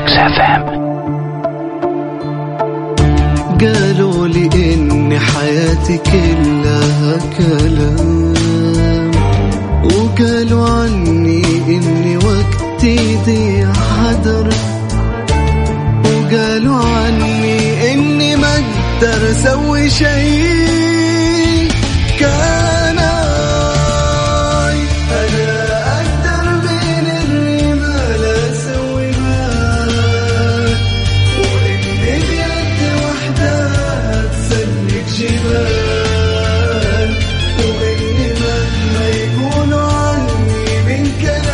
ميكس FM. قالوا لي إن حياتي كلها كلام، وقالوا عني إني وقتي يضيع هدر، وقالوا عني إني ما أقدر أسوي شيء. كان أنا أقدر من اللي ما لا أسوي معاه، وإني بيد وحدها تسلك جبال، وإني مهما يقولوا عني من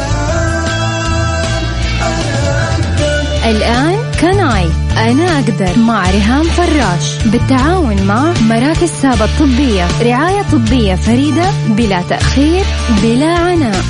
كلام أنا أقدر. الآن كناي أنا أقدر مع ريهام فراش بالتعاون مع مراكز سابا الطبية، رعاية طبية فريدة بلا تأخير بلا عناء.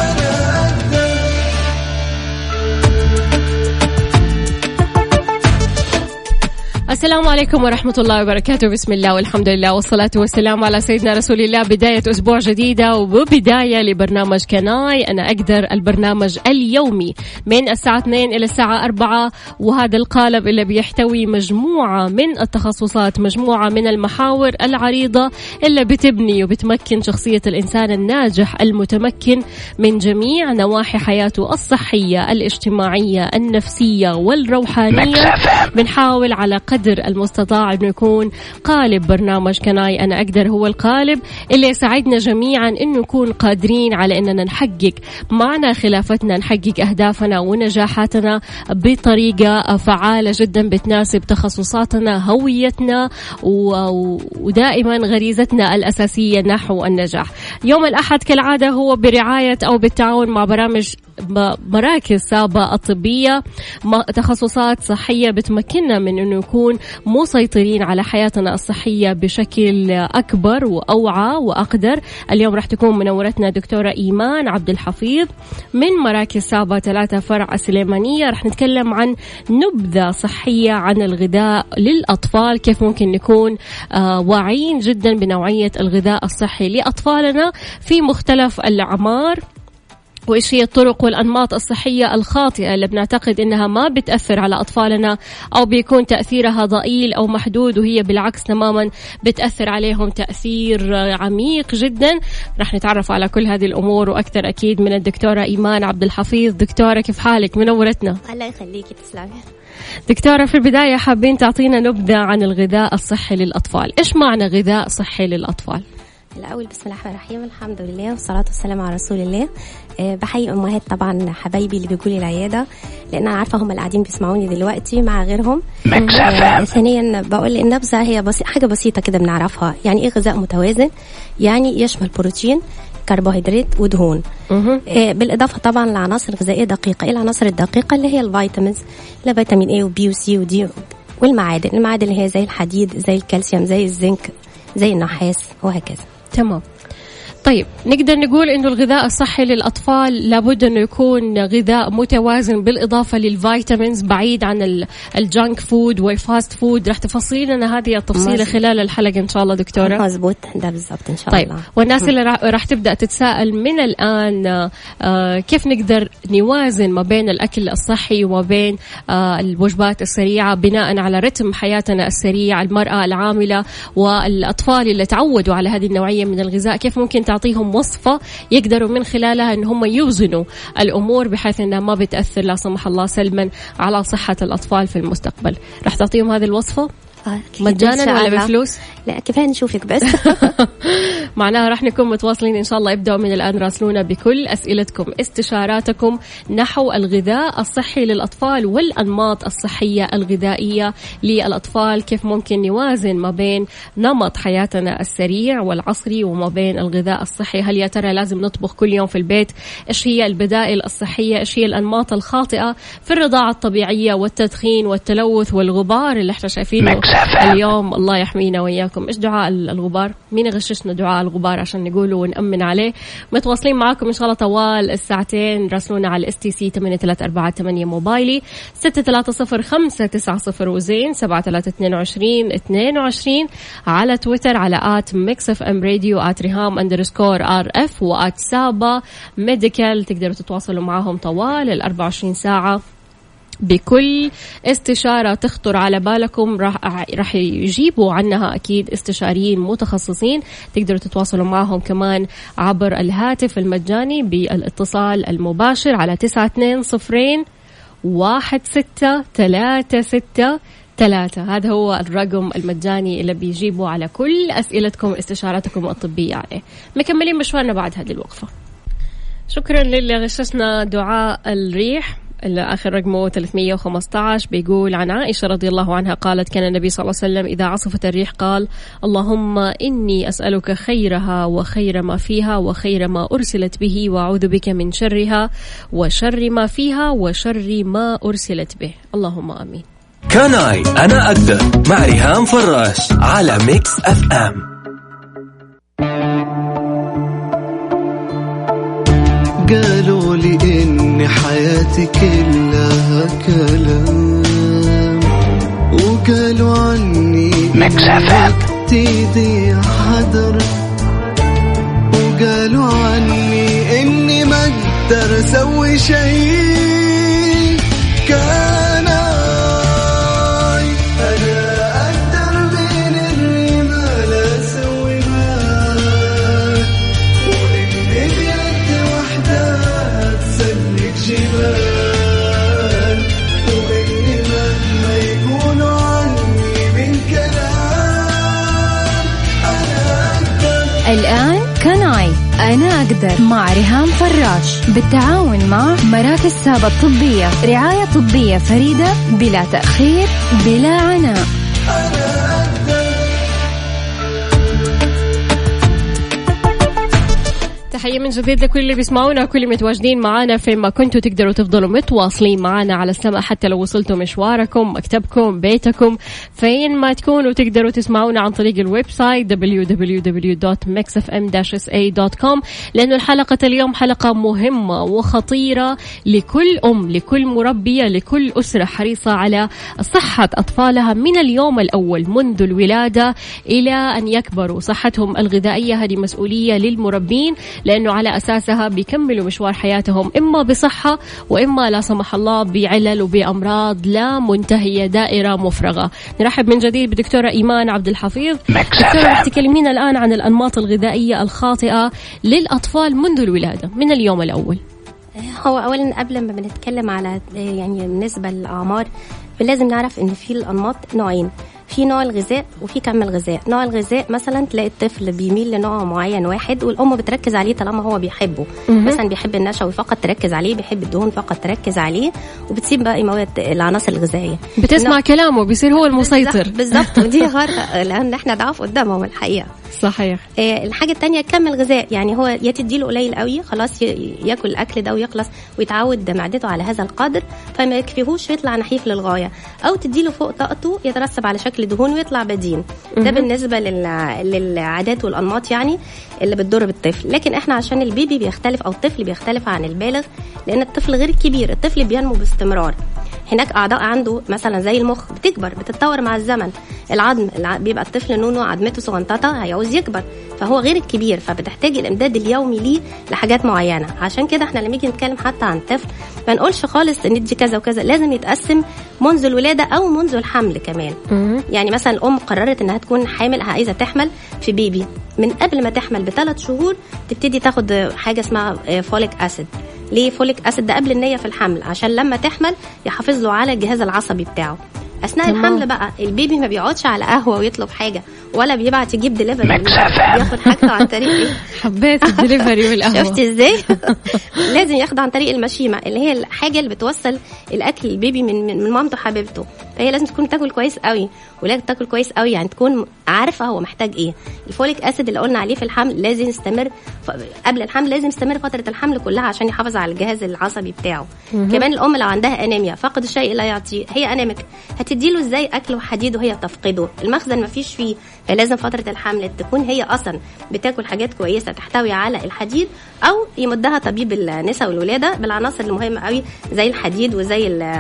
السلام عليكم ورحمة الله وبركاته. بسم الله والحمد لله والصلاة والسلام على سيدنا رسول الله. بداية أسبوع جديدة وبداية لبرنامج كناي أنا أقدر، البرنامج اليومي من الساعة 2 إلى الساعة 4، وهذا القالب اللي بيحتوي مجموعة من التخصصات، مجموعة من المحاور العريضة اللي بتبني وبتمكن شخصية الإنسان الناجح المتمكن من جميع نواحي حياته الصحية الاجتماعية النفسية والروحانية. بنحاول على قدر المستطاع أنه يكون قالب برنامج كناي أنا أقدر هو القالب اللي يساعدنا جميعا أنه نكون قادرين على أننا نحقق معنا خلافتنا، نحقق أهدافنا ونجاحاتنا بطريقة فعالة جدا بتناسب تخصصاتنا، هويتنا، ودائما غريزتنا الأساسية نحو النجاح. يوم الأحد كالعادة هو برعاية أو بالتعاون مع مراكز سابا الطبية، تخصصات صحية بتمكننا من أنه نكون مسيطرين على حياتنا الصحية بشكل أكبر وأوعى وأقدر. اليوم راح تكون منورتنا دكتورة إيمان عبد الحفيظ من مراكز سابا 3 فرع السليمانية. راح نتكلم عن نبذة صحية عن الغذاء للأطفال، كيف ممكن نكون واعيين جدا بنوعية الغذاء الصحي لأطفالنا في مختلف الأعمار، وإيش هي الطرق والأنماط الصحية الخاطئة اللي بنعتقد إنها ما بتأثر على أطفالنا أو بيكون تأثيرها ضئيل أو محدود، وهي بالعكس تماما بتأثر عليهم تأثير عميق جدا. رح نتعرف على كل هذه الأمور وأكثر أكيد من الدكتورة إيمان عبد الحفيظ. دكتورة كيف حالك؟ منورتنا. الله يخليكي، تسلمي. دكتورة في البداية حابين تعطينا نبذة عن الغذاء الصحي للأطفال. إيش معنى غذاء صحي للأطفال؟ الأول بسم الله الرحمن الرحيم، الحمد لله والصلاة والسلام على رسول الله. بحيي أمهات طبعا حبايبي اللي بيقولي العيادة، لأن أنا عارفة هم اللي قاعدين بيسمعوني دلوقتي مع غيرهم. ثانيا بقول النبذة هي حاجة بسيطة كده بنعرفها. يعني إيه غذاء متوازن؟ يعني يشمل بروتين، كربوهيدرات، ودهون، بالإضافة طبعا لعناصر غذائية دقيقة. إيه العناصر الدقيقة؟ اللي هي الفيتامينز، لا فيتامين A وبي وسي ودي، والمعادن. المعادن اللي هي زي الحديد، زي الكالسيوم، زي الزنك، زي النحاس، وهكذا. تمام. طيب نقدر نقول إنه الغذاء الصحي للأطفال لابد إنه يكون غذاء متوازن بالإضافة للفيتامينز، بعيد عن الجانك فود والفاست فود. رح تفصلي لنا هذه التفصيلة خلال الحلقة إن شاء الله دكتورة. مزبوط، ده بالضبط إن شاء الله. طيب، والناس اللي رح تبدأ تتساءل من الآن كيف نقدر نوازن ما بين الأكل الصحي وما بين الوجبات السريعة بناء على رتم حياتنا السريع، المرأة العاملة والأطفال اللي تعودوا على هذه النوعية من الغذاء، كيف ممكن تعطيهم وصفة يقدروا من خلالها ان هم يوزنوا الامور بحيث انها ما بتأثر لا سمح الله سلما على صحة الاطفال في المستقبل. رح تعطيهم هذه الوصفة مجانا ولا بفلوس؟ لا كفاية نشوفك بس. معناها راح نكون متواصلين إن شاء الله. ابدأوا من الآن راسلونا بكل أسئلتكم، استشاراتكم نحو الغذاء الصحي للأطفال والأنماط الصحية الغذائية للأطفال، كيف ممكن نوازن ما بين نمط حياتنا السريع والعصري وما بين الغذاء الصحي. هل يا ترى لازم نطبخ كل يوم في البيت؟ إيش هي البدائل الصحية؟ إيش هي الأنماط الخاطئة في الرضاعة الطبيعية والتدخين والتلوث والغبار اللي احنا شايفينه اليوم؟ الله يحمينا وإياكم. إيش دعاء الغبار؟ مين يغششنا دعاء الغبار عشان نقوله ونأمن عليه؟ متواصلين معاكم إن شاء الله طوال الساعتين. راسلونا على STC 8348 موبايلي 6305900 وزين 7322 على تويتر على @mixfmradio @riham_RF @saba medical. تقدروا تتواصلوا معهم طوال 24 ساعة بكل استشارة تخطر على بالكم راح يجيبوا عنها أكيد استشاريين متخصصين. تقدروا تتواصلوا معهم كمان عبر الهاتف المجاني بالاتصال المباشر على 92016363. هذا هو الرقم المجاني اللي بيجيبوا على كل أسئلتكم واستشاراتكم الطبية عليه. مكملين مشوارنا بعد هذه الوقفة. شكرا للي غششنا دعاء الريح اللي آخر رقمه 315. بيقول عن عائشة رضي الله عنها قالت كان النبي صلى الله عليه وسلم إذا عصفت الريح قال اللهم إني أسألك خيرها وخير ما فيها وخير ما أرسلت به وأعوذ بك من شرها وشر ما فيها وشر ما أرسلت به. اللهم آمين. كناي أنا أقدر مع ريهام فراش على ميكس أف أم. قالوا لي إن حياتي كلها كلام وقالوا عني وقتي ضيع حذر وقالوا عني إني ما أقدر أسوي شيء. كان أنا أقدر من إني ما لا أسويها وإني بيد وحدها تسلك جبال وإني مهما يقولوا عني من كلام أنا أقدر. الآن كناي أنا أقدر مع ريهام فراش بالتعاون مع مراكز سابة الطبية، رعاية طبية فريدة بلا تأخير بلا عناء. تحية من جديد لكل اللي بيسمعونا وكل اللي متواجدين معنا فين ما كنتوا. تقدروا تفضلوا متواصلين معنا على السماء حتى لو وصلتوا مشواركم، مكتبكم، بيتكم، فين ما تكونوا تقدروا تسمعونا عن طريق الويب سايت www.mixfm-sa.com لأنه الحلقة اليوم حلقة مهمة وخطيرة لكل أم، لكل مربية، لكل أسرة حريصة على صحة أطفالها من اليوم الأول منذ الولادة إلى أن يكبروا. صحتهم الغذائية هذه مسؤولية للمربين لأنه على أساسها بيكملوا مشوار حياتهم إما بصحة وإما لا سمح الله بعلل وبأمراض لا منتهية، دائرة مفرغة. نرحب من جديد بدكتورة إيمان عبد الحفيظ. دكتورة رح تكلمينا الآن عن الأنماط الغذائية الخاطئة للأطفال منذ الولادة من اليوم الأول. هو أولا قبل ما بنتكلم على يعني بالنسبة للأعمار لازم نعرف إن في الأنماط نوعين، في نوع الغذاء وفي كم الغذاء. نوع الغذاء مثلا تلاقي الطفل بيميل لنوع معين واحد والأم بتركز عليه طالما هو بيحبه. مثلا بيحب النشوي فقط تركز عليه، بيحب الدهون فقط تركز عليه، وبتسيب باقي مواد العناصر الغذائية. بتسمع كلامه بيصير هو المسيطر. بالضبط. ودي غلط لأن احنا ضعف قدامهم الحقيقة. صحيح. الحاجة التانية كم الغذاء، يعني هو يتديله قليل قوي خلاص ياكل الأكل ده ويخلص ويتعود معدته على هذا القدر فما يكفيهوش ويطلع نحيف للغاية، أو تديله فوق طاقته يترسب على شكل دهون ويطلع بدين. ده بالنسبة للعادات والأنماط يعني اللي بتضر بالطفل. لكن احنا عشان البيبي بيختلف أو الطفل بيختلف عن البالغ، لأن الطفل غير الكبير، الطفل بينمو باستمرار. هناك أعضاء عنده مثلا زي المخ بتكبر بتتطور مع الزمن. العظم بيبقى الطفل نونو عظمته صغنططة هيعوز يكبر، فهو غير الكبير فبتحتاج الإمداد اليومي ليه لحاجات معينة. عشان كده احنا لما نيجي نتكلم حتى عن طفل ما نقولش خالص ندي كذا وكذا، لازم يتقسم منذ الولادة أو منذ الحمل كمان. يعني مثلا الأم قررت إنها تكون حامل، عايزة تحمل في بيبي، من قبل ما تحمل ب3 شهور تبتدي تاخد حاجة اسمها فوليك أسيد. ليه فوليك أسيد؟ ده قبل النية في الحمل عشان لما تحمل يحافظ له على الجهاز العصبي بتاعه. أثناء الحمل بقى البيبي ما بيقعدش على قهوة ويطلب حاجة ولا بيبعت يجيب دليفري، بياخد حاجته عن طريق ايه؟ حبيت الدليفري والقهوة. شفتي ازاي؟ لازم ياخده عن طريق المشيمة اللي هي الحاجة اللي بتوصل الأكل للبيبي من مامته حبيبته. فهي لازم تكون تاكل كويس قوي، ولازم تاكل كويس قوي يعني تكون عارفة هو محتاج ايه. الفوليك أسيد اللي قلنا عليه في الحمل لازم يستمر قبل الحمل، لازم يستمر فترة الحمل كلها عشان يحافظ على الجهاز العصبي بتاعه. كمان الأم لو عندها أنيميا فقد الشيء لا يعطيه، هي أنيميك، هتديله ازاي أكل وحديد وهي تفقده؟ المخزن ما فيش فيه. فلازم فترة الحمل تكون هي أصلا بتاكل حاجات كويسة تحتوي على الحديد، أو يمدها طبيب النساء والولادة بالعناصر المهمة قوي زي الحديد وزي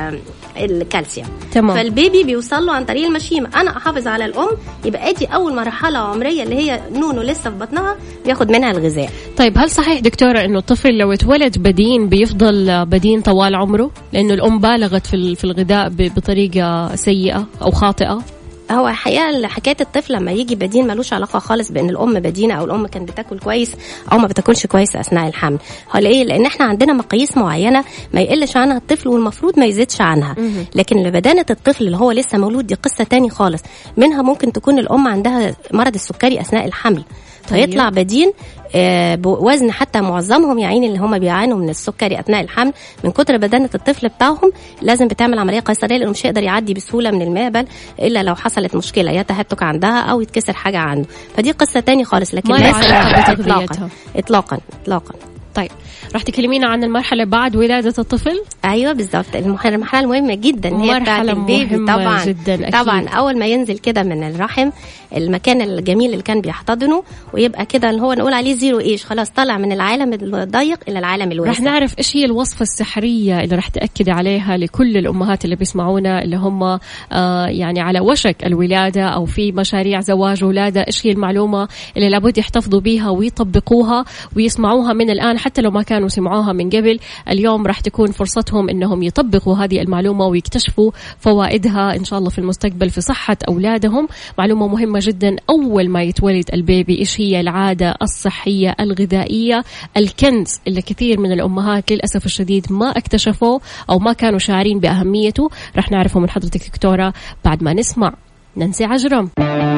الكالسيوم. تمام. فالبيبي بيوصل له عن طريق المشيمه. انا احافظ على الام، يبقى ادي اول مرحله عمريه اللي هي نونو لسه في بطنها بياخد منها الغذاء. طيب هل صحيح دكتوره انه الطفل لو اتولد بدين بيفضل بدين طوال عمره لانه الام بالغت في الغذاء بطريقه سيئه او خاطئه؟ هو حقيقة حكاية الطفل لما يجي بدين ملوش علاقة خالص بأن الأم بدينة أو الأم كانت بتاكل كويس أو ما بتاكلش كويس أثناء الحمل. هو ليه؟ لأن احنا عندنا مقاييس معينة ما يقلش عنها الطفل والمفروض ما يزيدش عنها. لكن لبدانة الطفل اللي هو لسه مولود دي قصة تاني خالص. منها ممكن تكون الأم عندها مرض السكري أثناء الحمل فيطلع بدين بوزن حتى معظمهم يعني اللي هم بيعانوا من السكري اثناء الحمل من كتر بدانه الطفل بتاعهم لازم بتعمل عمليه قيصريه لانه مش هيقدر يعدي بسهوله من المهبل الا لو حصلت مشكله يا تهتك عندها او يتكسر حاجه عنده. فدي قصه تاني خالص لكن ما لا اطلاقا. طيب راح تكلمينا عن المرحله بعد ولاده الطفل؟ ايوه بالظبط. المرحله المهمه جدا هي بتاعه البيبي طبعا جداً طبعا. اول ما ينزل كده من الرحم المكان الجميل اللي كان بيحتضنه ويبقى كده اللي هو نقول عليه زيرو ايش، خلاص طالع من العالم الضيق الى العالم الواسع. راح نعرف ايش هي الوصفه السحريه اللي راح تاكد عليها لكل الامهات اللي بيسمعونا اللي هم يعني على وشك الولاده او في مشاريع زواج ولاده، ايش هي المعلومه اللي لابد يحتفظوا بيها ويطبقوها ويسمعوها من الان حتى لو ما كانوا سمعوها من قبل. اليوم راح تكون فرصتهم انهم يطبقوا هذه المعلومه ويكتشفوا فوائدها ان شاء الله في المستقبل في صحه اولادهم. معلومه مهمه جدا اول ما يتولد البيبي، ايش هي العاده الصحيه الغذائيه، الكنز اللي كثير من الامهات للاسف الشديد ما اكتشفوه او ما كانوا شاعرين باهميته. راح نعرفه من حضرتك دكتوره بعد ما نسمع نانسي عجرم.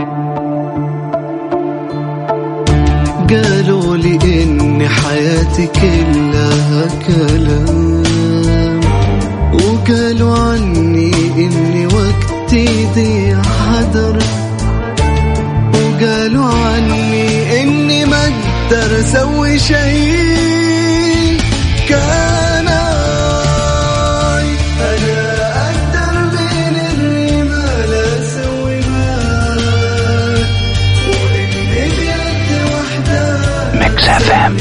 قالوا لي إن حياتي كلها كلام وقالوا عني إني وقتي ضيع هدر وقالوا عني إني ما أقدر أسوي شيء كان أنا أقدر من الرمال أسوي ما وإني بيد وحدة ميكس اف ام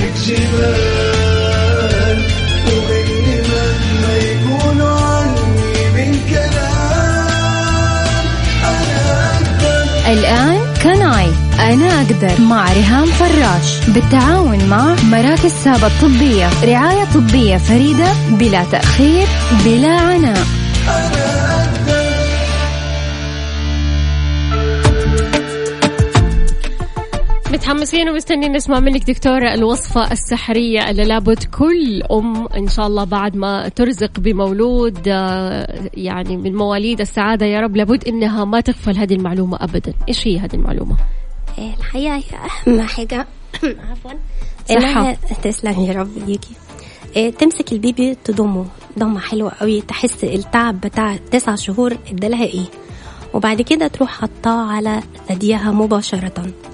جبال وإني مهما يقولوا عني من كلام أنا أقدر. الآن كناي أنا أقدر مع ريهام فراش بالتعاون مع مراكز سابة الطبية، رعاية طبية فريدة بلا تأخير بلا عناء. متحمسين ومستنين نسمع منك دكتورة الوصفة السحرية اللي لابد كل أم إن شاء الله بعد ما ترزق بمولود يعني من مواليد السعادة يا رب لابد إنها ما تغفل هذه المعلومة أبدا. إيش هي هذه المعلومة؟ الحقيقة هي أهم حاجة عفوا إنها تسلم يا رب ليكي. تمسك البيبي تضمه ضمة حلوة قوي تحس التعب بتاع 9 شهور ادالها إيه وبعد كده تروح حطاه على ثديها مباشرة.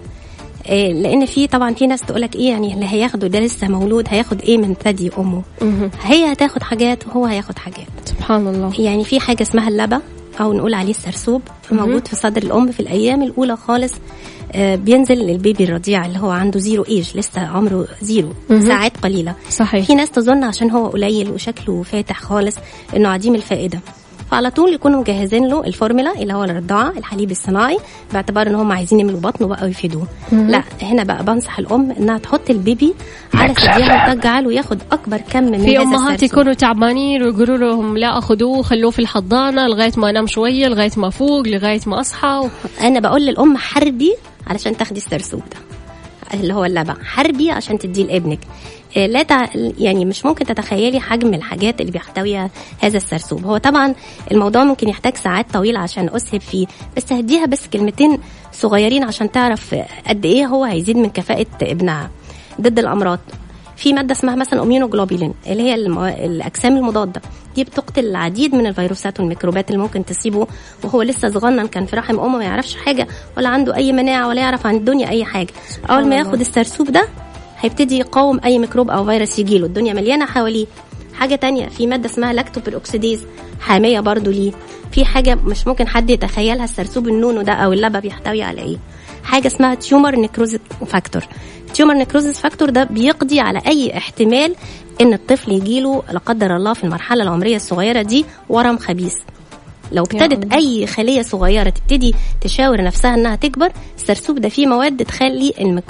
لان في طبعا في ناس تقولك ايه يعني اللي هياخده ده لسه مولود هياخد ايه من ثدي امه. هي هتاخد حاجات وهو هياخد حاجات. سبحان الله. يعني في حاجه اسمها اللبن او نقول عليه السرسوب موجود في صدر الام في الايام الاولى خالص. بينزل للبيبي الرضيع اللي هو عنده 0 ايج لسه عمره 0 ساعات قليله. صحيح. في ناس تظن عشان هو قليل وشكله فاتح خالص انه عديم الفائده فعلى طول يكونوا مجهزين له الفورمولا اللي هو الرضاعة الحليب الصناعي باعتبار ان هم عايزين يملوا بطنه بقى ويفيدوه. لا هنا بقى بنصح الام انها تحط البيبي على ثديها وتجعله ياخد اكبر كم من في امهات يكونوا تعبانين ويقولوا لهم لا اخذوه خلوه في الحضانه لغايه ما انام شويه لغايه ما افوق لغايه ما اصحى انا بقول للام حربي علشان تاخدي السرسوب ده اللي هو اللبن حربي عشان تديه لابنك. لا يعني مش ممكن تتخيلي حجم الحاجات اللي بيحتويها هذا السرسوب. هو طبعا الموضوع ممكن يحتاج ساعات طويلة عشان أسهب فيه بس هديها بس كلمتين صغيرين عشان تعرف قد ايه هو هيزيد من كفاءة ابنها ضد الأمراض. في مادة اسمها مثلا أميونوجلوبولين اللي هي الأجسام المضادة دي بتقتل العديد من الفيروسات والميكروبات اللي ممكن تصيبه وهو لسه صغنن كان في رحم أمه ما يعرفش حاجة ولا عنده أي مناعة ولا يعرف عن الدنيا أي حاجة. أول ما ياخد السرسوب ده هيبتدي يقاوم أي ميكروب أو فيروس يجيله. الدنيا مليانة حواليه. حاجة تانية في مادة اسمها لاكتوبيروكسيديز حامية برضو ليه. في حاجة مش ممكن حد يتخيلها السرسوب النونو ده أو اللبن بيحتوي على إيه. حاجه اسمها تيومر نيكروزيس فاكتور. تيومر نيكروزيس فاكتور ده بيقضي على اي احتمال ان الطفل يجيله لا قدر الله في المرحله العمريه الصغيره دي ورم خبيث. لو ابتدت اي خليه صغيره تبتدي تشاور نفسها انها تكبر، السرسوب ده فيه مواد تخلي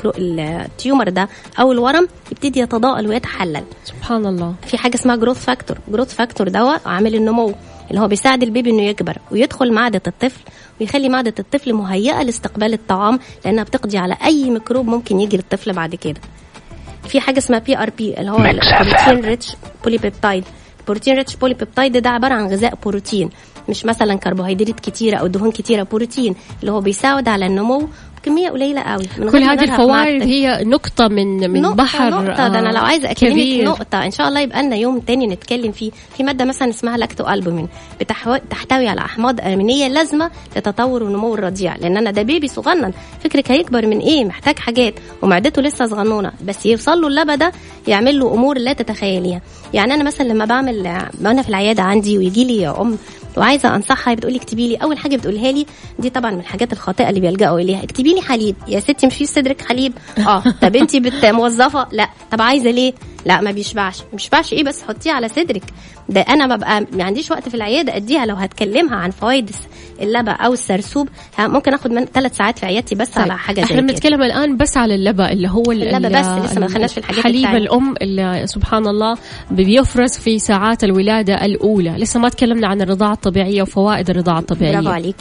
التيومر ده او الورم يبتدي يتضاءل ويتحلل. سبحان الله. في حاجه اسمها جروث فاكتور. جروث فاكتور ده عامل النمو اللي هو بيساعد البيبي انه يكبر ويدخل معدة الطفل ويخلي معدة الطفل مهيئة لاستقبال الطعام، لانها بتقضي على اي ميكروب ممكن يجي للطفل بعد كده. في حاجة اسمها PRP اللي هو بروتين ريتش بوليبيبتايد. بروتين ريتش بوليبيبتايد ده عبارة عن غذاء بروتين، مش مثلا كربوهيدرات كتيرة او دهون كتيرة، بروتين اللي هو بيساعد على النمو كمية قليلة قوي. كل هذه الفوائد هي نقطة من نقطة بحر. نقطة ده أنا لو عايزة أكلمك نقطة إن شاء الله يبقى لنا يوم تاني نتكلم فيه. في مادة مثلا اسمها لاكتو ألبومين تحتوي على أحماض أمينية لازمة لتطور ونمو الرضيع، لأن أنا ده بيبي صغنن، فكرك هيكبر من إيه؟ محتاج حاجات ومعدته لسه صغنونة، بس يوصل له اللبن ده يعمل له أمور لا تتخيليها. يعني أنا مثلا لما أنا في العيادة عندي ويجي لي أم وعايزه انصحها، بتقولي اكتبي لي، اول حاجه بتقولها لي دي طبعا من الحاجات الخاطئه اللي بيلجأوا اليها، اكتبي لي حليب. يا ستي مش في صدرك حليب؟ طب انتي موظفه؟ لا. طب عايزه ليه؟ لا ما بيشبعش ايه بس حطيه على صدرك. ده انا ببقى ما عنديش وقت في العياده اديها. لو هتكلمها عن فوائد اللبن او السرسوب ممكن اخد من 3 ساعات في عيادتي بس على حاجه زي كده. احنا بنتكلم الان بس على اللبن اللي هو اللبن بس، لسه ما دخلناش في الحاجات حليب الام اللي سبحان الله بيفرز في ساعات الولاده الاولى. لسه ما تكلمنا عن الرضاعه الطبيعيه وفوائد الرضاعه الطبيعيه. برافو عليك.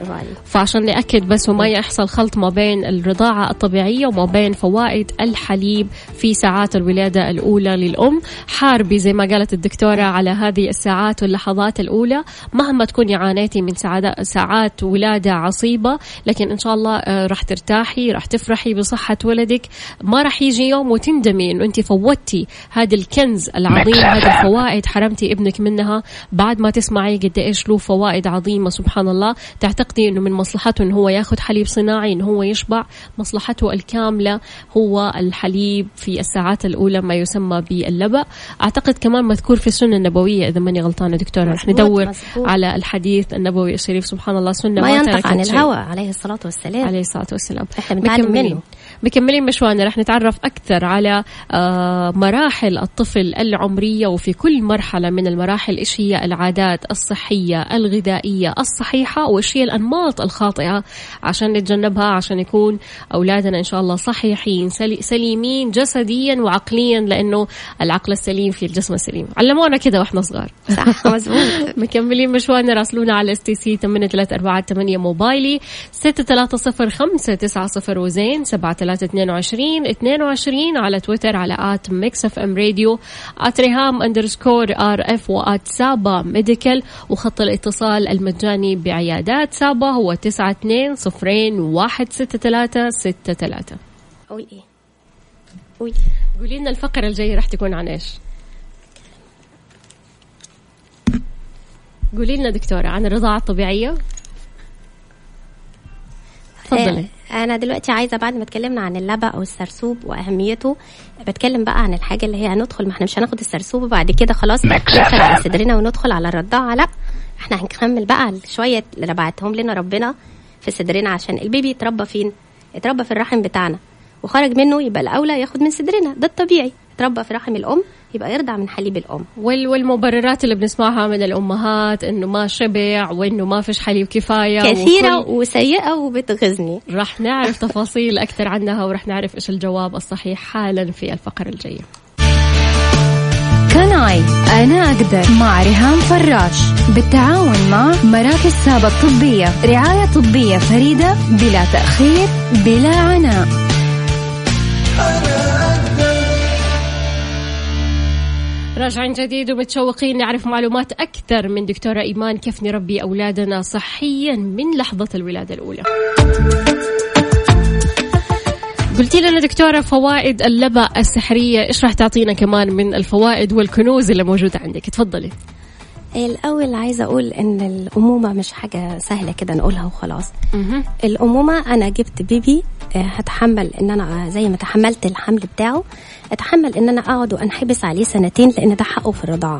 فعشان نأكد بس وما يحصل خلط ما بين الرضاعة الطبيعية وما بين فوائد الحليب في ساعات الولادة الأولى للأم. حاربي زي ما قالت الدكتورة على هذه الساعات واللحظات الأولى، مهما تكوني عانيتي من ساعات ولادة عصيبة، لكن إن شاء الله راح ترتاحي، راح تفرحي بصحة ولدك. ما راح يجي يوم وتندمي إنه أنت فوتي هذا الكنز العظيم، هذه الفوائد حرمتي ابنك منها بعد ما تسمعي قد إيش له فوائد عظيمة. سبحان الله. تعتقدي إنه من مصلحته إنه هو يأخذ حليب صناعي، إنه هو يشبع؟ مصلحته الكاملة هو الحليب في الساعات الأولى، ما يسمى باللبن. أعتقد كمان مذكور في السنة النبوية إذا ماني غلطانة دكتورة. رح ندور على الحديث النبوي الشريف. سبحان الله. سنة ما ينطق عن الهوى عليه الصلاة والسلام. عليه الصلاة والسلام. إحنا بنتعلم منه. مكملين مشوارنا، رح نتعرف أكثر على مراحل الطفل العمرية، وفي كل مرحلة من المراحل إيش هي العادات الصحية الغذائية الصحيحة وإيش هي الأنماط الخاطئة عشان نتجنبها، عشان يكون أولادنا إن شاء الله صحيحين سليمين جسديا وعقليا، لأنه العقل السليم في الجسم السليم. علمونا كده وإحنا صغار. صح مزبوط. مكملين مشوارنا، راسلونا على STC 8348 موبايلي 630590 وزين 7322 على تويتر على @mixfmradio @reham_RF و@سابا ميديكال، وخط الاتصال المجاني بعيادات سابا هو 92016363. قولي ايه؟ قولي لنا الفقرة الجاية راح تكون عن ايش؟ قولي لنا دكتورة عن الرضاعة الطبيعية. تفضلي. أنا دلوقتي عايزة بعد ما اتكلمنا عن اللبن أو السرسوب وأهميته، بتكلم بقى عن الحاجة اللي هي هندخل. ما احنا مش هناخد السرسوب وبعد كده خلاص ندخل على صدرنا وندخل على الرضاعة، لا احنا هنكمل بقى شوية اللي بعتهم لنا ربنا في صدرنا، عشان البيبي يتربى فين؟ يتربى في الرحم بتاعنا، وخرج منه يبقى الأولى ياخد من صدرنا، ده الطبيعي. يتربى في رحم الأم يبقى يرضع من حليب الأم. والمبررات اللي بنسمعها من الأمهات إنه ما شبع وإنه ما فيش حليب كفاية كثيرة وسيئة وبتغزني. رح نعرف تفاصيل أكثر عنها ورح نعرف إيش الجواب الصحيح حالا في الفقرة الجاية. كناي أنا أقدر مع ريهام فراش بالتعاون مع مراكز سابا الطبية، رعاية طبية فريدة بلا تأخير بلا عناء. راجعين جديد ومتشوقين نعرف معلومات أكثر من دكتورة إيمان كيف نربي أولادنا صحيا من لحظة الولادة الأولى. قلتي لنا دكتورة فوائد اللبن السحرية، إيش راح تعطينا كمان من الفوائد والكنوز اللي موجودة عندك؟ تفضلي. الأول عايزة أقول إن الأمومة مش حاجة سهلة كده نقولها وخلاص. الأمومة أنا جبت بيبي هتحمل إن أنا زي ما تحملت الحمل بتاعه، أتحمل إن أنا أقعد وأنحبس عليه 2 سنين، لأن ده حقه في الرضاعة.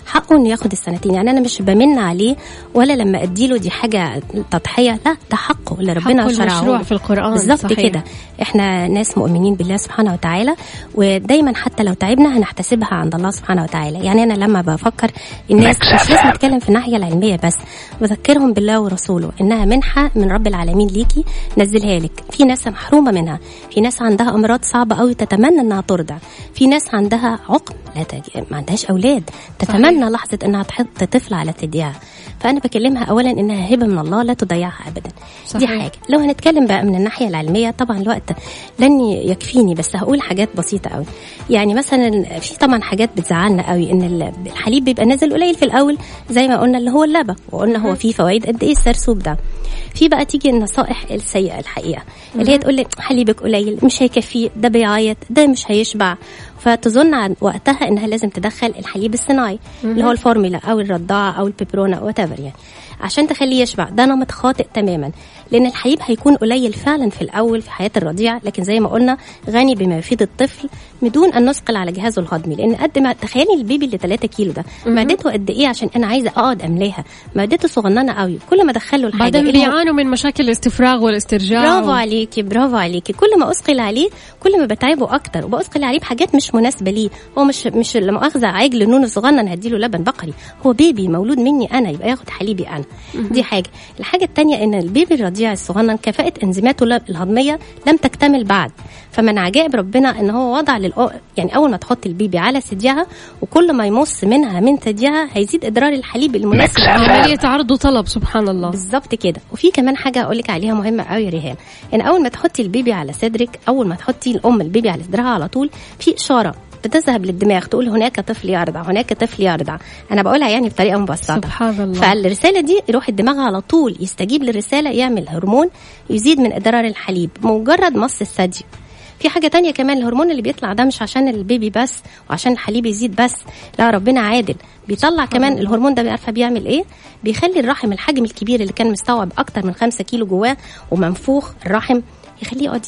حقه انه ياخد السنتين. يعني انا مش بمن عليه ولا لما اديله دي حاجه تضحيه، لا ده حقه اللي ربنا شرعه في القرآن. بالظبط كده. احنا ناس مؤمنين بالله سبحانه وتعالى، ودايما حتى لو تعبنا هنحتسبها عند الله سبحانه وتعالى. يعني انا لما بفكر الناس مش لازم نتكلم في الناحيه العلميه بس، بذكرهم بالله ورسوله انها منحه من رب العالمين ليكي نزلها لك. في ناس محرومه منها، في ناس عندها امراض صعبه قوي تتمنى انها ترضع، في ناس عندها عقم ما عندهاش اولاد تتمنى لحظه انها تحط طفل على ثديها. فانا بكلمها اولا انها هبه من الله لا تضيعها ابدا. صحيح. دي حاجه. لو هنتكلم بقى من الناحيه العلميه طبعا الوقت لن يكفيني، بس هقول حاجات بسيطه قوي. يعني مثلا في طبعا حاجات بتزعلنا قوي، ان الحليب بيبقى نازل قليل في الاول زي ما قلنا اللي هو اللبن، وقلنا هو فيه فوائد قد ايه السرسوب ده. في بقى تيجي النصائح السيئه الحقيقه اللي هي تقول لك حليبك قليل مش هيكفيه، ده بيعيط، ده مش هيشبع، فتظن عن وقتها انها لازم تدخل الحليب الصناعي اللي هو الفورمولا او الرضاعه او البيبرونه او whatever يعني عشان تخليه يشبع. ده نمط خاطئ تماما، لان الحليب هيكون قليل فعلا في الاول في حياه الرضيع، لكن زي ما قلنا غني بما يفيد الطفل بدون ان نثقل على جهازه الهضمي. لان قد ما تخيلي البيبي اللي 3 كيلو ده معدته قد ايه عشان انا عايزه اقعد املاها، معدته صغننه قوي. كل ما ادخله الحاجه بعدين بيعانوا من مشاكل الاستفراغ والاسترجاع. برافو عليكي برافو عليكي. كل ما اثقل عليه كل ما بتعبه اكتر، وباثقل عليه بحاجات مش مناسبه ليه. هو مش لما اخذ عجل نون صغنن هديله لبن بقري، هو بيبي مولود مني انا يبقى ياخد حليبي انا. دي حاجه. الحاجه الثانيه ان البيبي الرضيع الصغنن كفاءه انزيماته الهضميه لم تكتمل بعد، فمن عجائب ربنا ان هو وضع يعني اول ما تحط البيبي على ثديها وكل ما يمص منها من ثديها هيزيد ادرار الحليب المناسب. عمليه عرض وطلب سبحان الله. بالظبط كده. وفي كمان حاجه اقول لك عليها مهمه قوي يا ريهام، ان اول ما تحطي البيبي على صدرك، اول ما تحطي الام البيبي على صدرها على طول في اشاره بتذهب للدماغ تقول هناك طفل يرضع، هناك طفل يرضع. انا بقولها يعني بطريقه مبسطه. سبحان الله. فالرساله دي يروح الدماغ على طول يستجيب للرساله، يعمل هرمون يزيد من ادرار الحليب مجرد مص الثدي. في حاجه تانية كمان، الهرمون اللي بيطلع ده مش عشان البيبي بس وعشان الحليب يزيد بس، لا ربنا عادل بيطلع كمان الهرمون ده. عارفه بيعمل ايه؟ بيخلي الرحم الحجم الكبير اللي كان مستوعب اكتر من 5 كيلو جواه ومنفوخ الرحم يخليه يقعد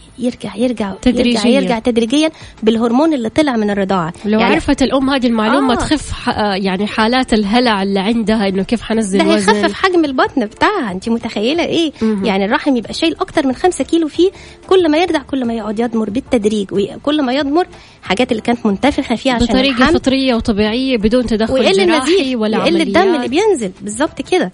يرجع تدريجيا بالهرمون اللي طلع من الرضاعه. لو يعني عرفت الام هذه المعلومه تخف يعني حالات الهلع اللي عندها، انه كيف حنزل ده وزن، هيخفف حجم البطن بتاعها. انت متخيله ايه؟ يعني الرحم يبقى شايل اكتر من 5 كيلو فيه، كل ما يرضع كل ما يقعد يضمر بالتدريج، وكل ما يضمر حاجات اللي كانت منتفخه فيها عشان بطريقه فطريه وطبيعيه بدون تدخل جراحي ولا عمليات، ويقل الدم اللي بينزل. بالظبط كده.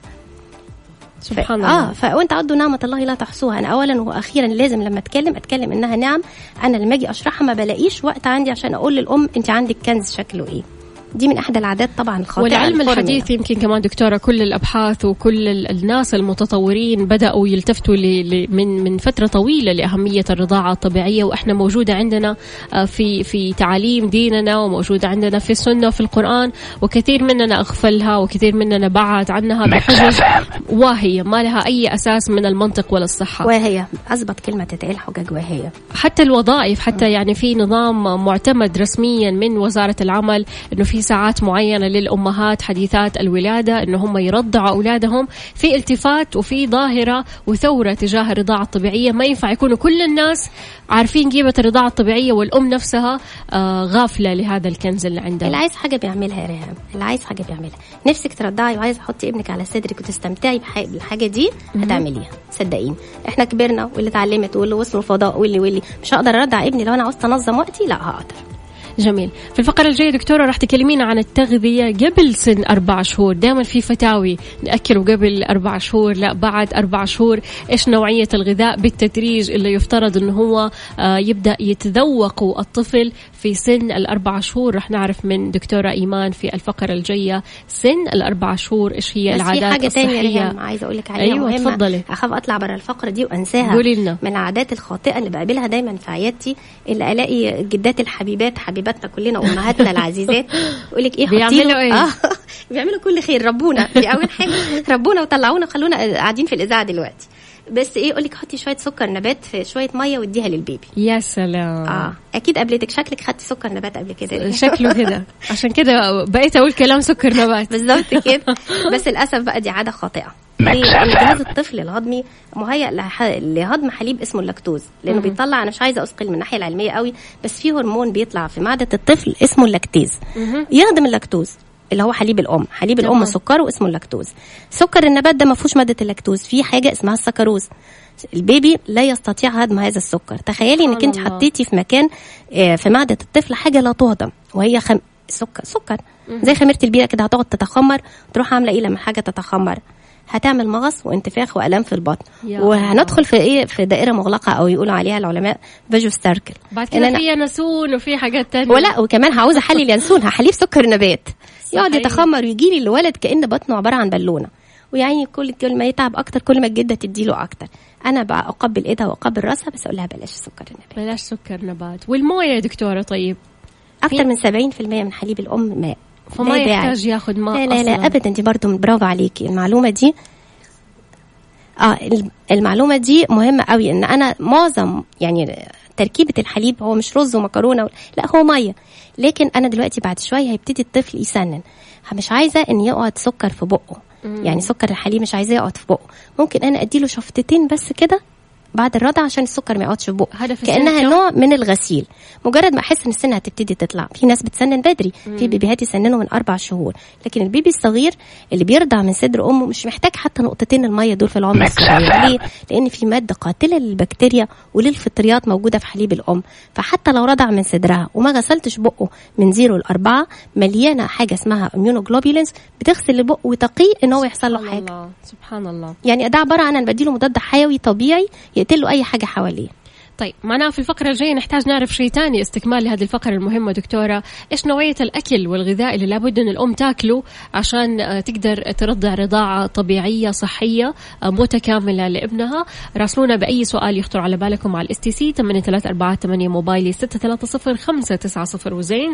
سبحان الله. فوانت عدوا نعمة الله لا تحصوها. انا اولا واخيرا لازم لما اتكلم انها نعم. انا لما اجي اشرحها ما بلاقيش وقت عندي عشان اقول للام انت عندك كنز شكله ايه. دي من احد العادات طبعا الخاطئه. والعلم الحديث يمكن كمان دكتوره كل الابحاث وكل الناس المتطورين بداوا يلتفتوا من فتره طويله لاهميه الرضاعه الطبيعيه، واحنا موجوده عندنا في تعاليم ديننا، وموجوده عندنا في السنه وفي القران، وكثير مننا اغفلها وكثير مننا بعد عنها بحجج واهيه ما لها اي اساس من المنطق ولا الصحه. واهيه اثبت كلمه تتقال حجج واهيه. حتى الوظائف حتى يعني في نظام معتمد رسميا من وزاره العمل انه في ساعات معينة للأمهات حديثات الولادة إنه هم يرضعوا أولادهم. في التفات وفي ظاهرة وثورة تجاه الرضاعة الطبيعية. ما ينفع يكونوا كل الناس عارفين قيمة الرضاعة الطبيعية والأم نفسها غافلة لهذا الكنز اللي عندها. اللي عايز حاجة بيعملها يا ريهام، اللي عايز حاجة بيعملها. نفسك ترضعي وعايز تحطي ابنك على صدرك وتستمتعي بالحاجة دي هتعمليها صدقيني. احنا كبرنا واللي اتعلمت واللي وصلوا الفضاء واللي مش هقدر ارضع ابني لو انا عاوزت انظم وقتي، لا هقدر. جميل. في الفقرة الجاية دكتورة راح تكلمينا عن التغذية قبل سن 4 شهور. دائما في فتاوي نأكله قبل 4 شهور، لا بعد 4 شهور. إيش نوعية الغذاء بالتدريج اللي يفترض أنه هو يبدأ يتذوق الطفل في سن 4 شهور. راح نعرف من دكتورة إيمان في الفقرة الجاية سن 4 شهور إيش هي العادات الصحية. في حاجة تانية عايزة أقولك عليها أيوة مهمة. تفضلي. أخاف أطلع برا الفقرة دي وأنساها. قولي لنا. من العادات الخاطئة اللي بقابلها دايما في عيادتي، اللي ألاقي جدات الحبيبات حبيباتنا كلنا أمهاتنا العزيزات يقولك إيه بيعملوا إيه؟ بيعملوا كل خير. ربونا دي أول حاجة، ربونا وطلعونا خلونا قاعدين في الإذاعة دلوقتي. بس ايه يقولك حطي شويه سكر نبات في شويه ميه واديها للبيبي. يا سلام. اكيد قابلتك، شكلك خدتي سكر نبات قبل كده. شكله كده عشان كده بقيت اقول كلام سكر نبات. بالظبط كده. بس للاسف بقى دي عاده خاطئه. لان جهاز الطفل الهضمي مهيأ لهضم حليب اسمه اللاكتوز، لانه بيطلع، انا مش عايزه اثقل من الناحيه العلميه قوي، بس في هرمون بيطلع في معده الطفل اسمه اللاكتيز يهضم اللاكتوز. اللي هو حليب الام. حليب الام سكره اسمه اللاكتوز. سكر النبات ده ما فيهوش ماده اللاكتوز، في حاجه اسمها السكروز. البيبي لا يستطيع هضم هذا السكر. تخيلي انك انت حطيتي في مكان في معده الطفل حاجه لا تهضم، وهي سكر زي خميره البيره كده، هتقعد تتخمر، تروح عامله ايه لما حاجه تتخمر؟ هتعمل مغص وانتفاخ والام في البطن، وهندخل في ايه، في دائره مغلقه، او يقولوا عليها العلماء فيجوس سيركل. بعد كده في ينسون وفي حاجات تانية، ولا وكمان عاوزه احلي اليانسون، هحليه سكر نبات يقعد يتخمر ويجي لي الولد كأن بطنه عباره عن بالونه، ويعني كل ما يتعب اكتر كل ما الجده تديله اكتر. انا بقى اقبل ايدها واقبل راسها، بس اقول لها بلاش سكر نبات. بلاش سكر نبات. والمويه يا دكتوره؟ طيب اكتر من 70% من حليب الام ماء، فما يحتاج ياخد ماء. لا ابدا. انت برضو برافو عليكي المعلومه دي. المعلومه دي مهمه قوي، ان انا معظم يعني تركيبه الحليب هو مش رز ومكرونه، لا هو ميه. لكن انا دلوقتي بعد شويه هيبتدي الطفل يسنن، مش عايزه ان يقعد سكر في بقه. يعني سكر الحليب مش عايزاه يقعد في بقه، ممكن انا اديله شفطتين بس كده بعد الرضع عشان السكر ما يقعدش في بقه، كانها نوع من الغسيل. مجرد ما احس ان السن هتبتدي تطلع، في ناس بتسنن بدري، في بيبيهات يسننوا من 4 شهور، لكن البيبي الصغير اللي بيرضع من صدر امه مش محتاج حتى نقطتين الميه دول في العمر الصغير. ليه؟ لان في ماده قاتله للبكتيريا وللفطريات موجوده في حليب الام، فحتى لو رضع من صدرها وما غسلتش بقه من 0 ل 4 مليانه حاجه اسمها اميونوجلوبولينز بتغسل البق وتقيه ان هو يحصل له حاجه. سبحان الله. يعني ده عباره عن انا بديله مضاد حيوي طبيعي يقتل له اي حاجه حواليه. طيب معنا في الفقرة الجاية نحتاج نعرف شيء تاني استكمال لهذه الفقرة المهمة دكتورة. إيش نوعية الأكل والغذاء اللي لابد أن الأم تاكله عشان تقدر ترضع رضاعة طبيعية صحية متكاملة لابنها؟ راسلونا بأي سؤال يخطر على بالكم على STC 8348 موبايلي 630 وزين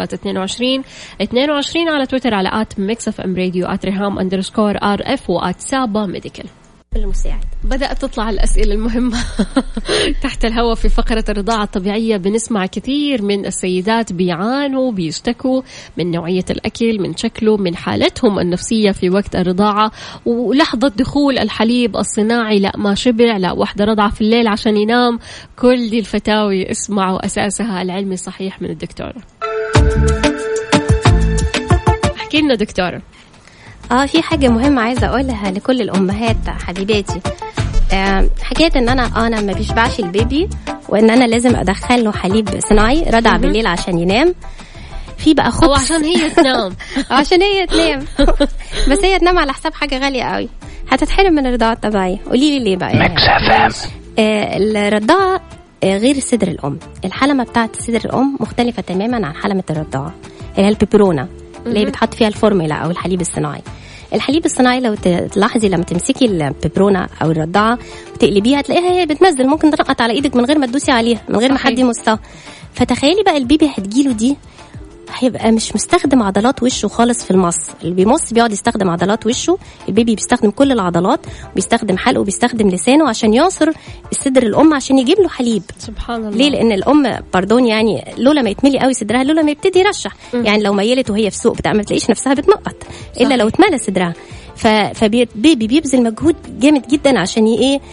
7322 على تويتر على @mixfmradio @reham_rf @saba_medical. المساعد. بدأت تطلع الأسئلة المهمة تحت الهواء في فقرة الرضاعة الطبيعية. بنسمع كثير من السيدات بيعانوا بيشتكوا من نوعية الأكل، من شكله، من حالتهم النفسية في وقت الرضاعة ولحظة دخول الحليب الصناعي. لا ما شبع، لا واحدة رضعة في الليل عشان ينام. كل دي الفتاوي اسمعوا أساسها العلمي الصحيح من الدكتورة. احكي لنا دكتورة. في حاجة مهمة عايزة أقولها لكل الأمهات حبيباتي. حكاية إن أنا ما بيشبعش البيبي وإن أنا لازم أدخل له حليب صناعي رضع بالليل عشان ينام. في بقى خبز، أو عشان هي تنام عشان هي تنام بس هي تنام على حساب حاجة غالية قوي، هتتحرم من الرضاعة الطبيعية. قولي لي ليه بقى؟ الرضاعة غير صدر الأم. الحلمة بتاعت صدر الأم مختلفة تماما عن حلمة الرضاعة اللي هي البيبرونة اللي هي بتحط فيها الفورمولا أو الحليب الصناعي. الحليب الصناعي لو تلاحظي لما تمسكي البيبرونة أو الرضاعة وتقلبيها تلاقيها هي بتنزل، ممكن تنقط على إيدك من غير ما تدوسي عليها، من غير ما حد يمسها. فتخيلي بقى البيبي هتجيله دي هيبقى مش مستخدم عضلات وشه خالص في المص. اللي بيمص بيقعد يستخدم عضلات وشه، البيبي بيستخدم كل العضلات، بيستخدم حلقه وبيستخدم لسانه عشان يعصر الصدر الأم عشان يجيب له حليب. سبحان الله. ليه؟ لأن الأم باردون يعني لولا ما يتملي قوي صدرها، لولا ما يبتدي يرشح، يعني لو ميلت وهي في سوق بتاع ما تلاقيش نفسها بتنقط إلا لو اتملى صدرها. فبيبي بيبذل مجهود جامد جدا عشان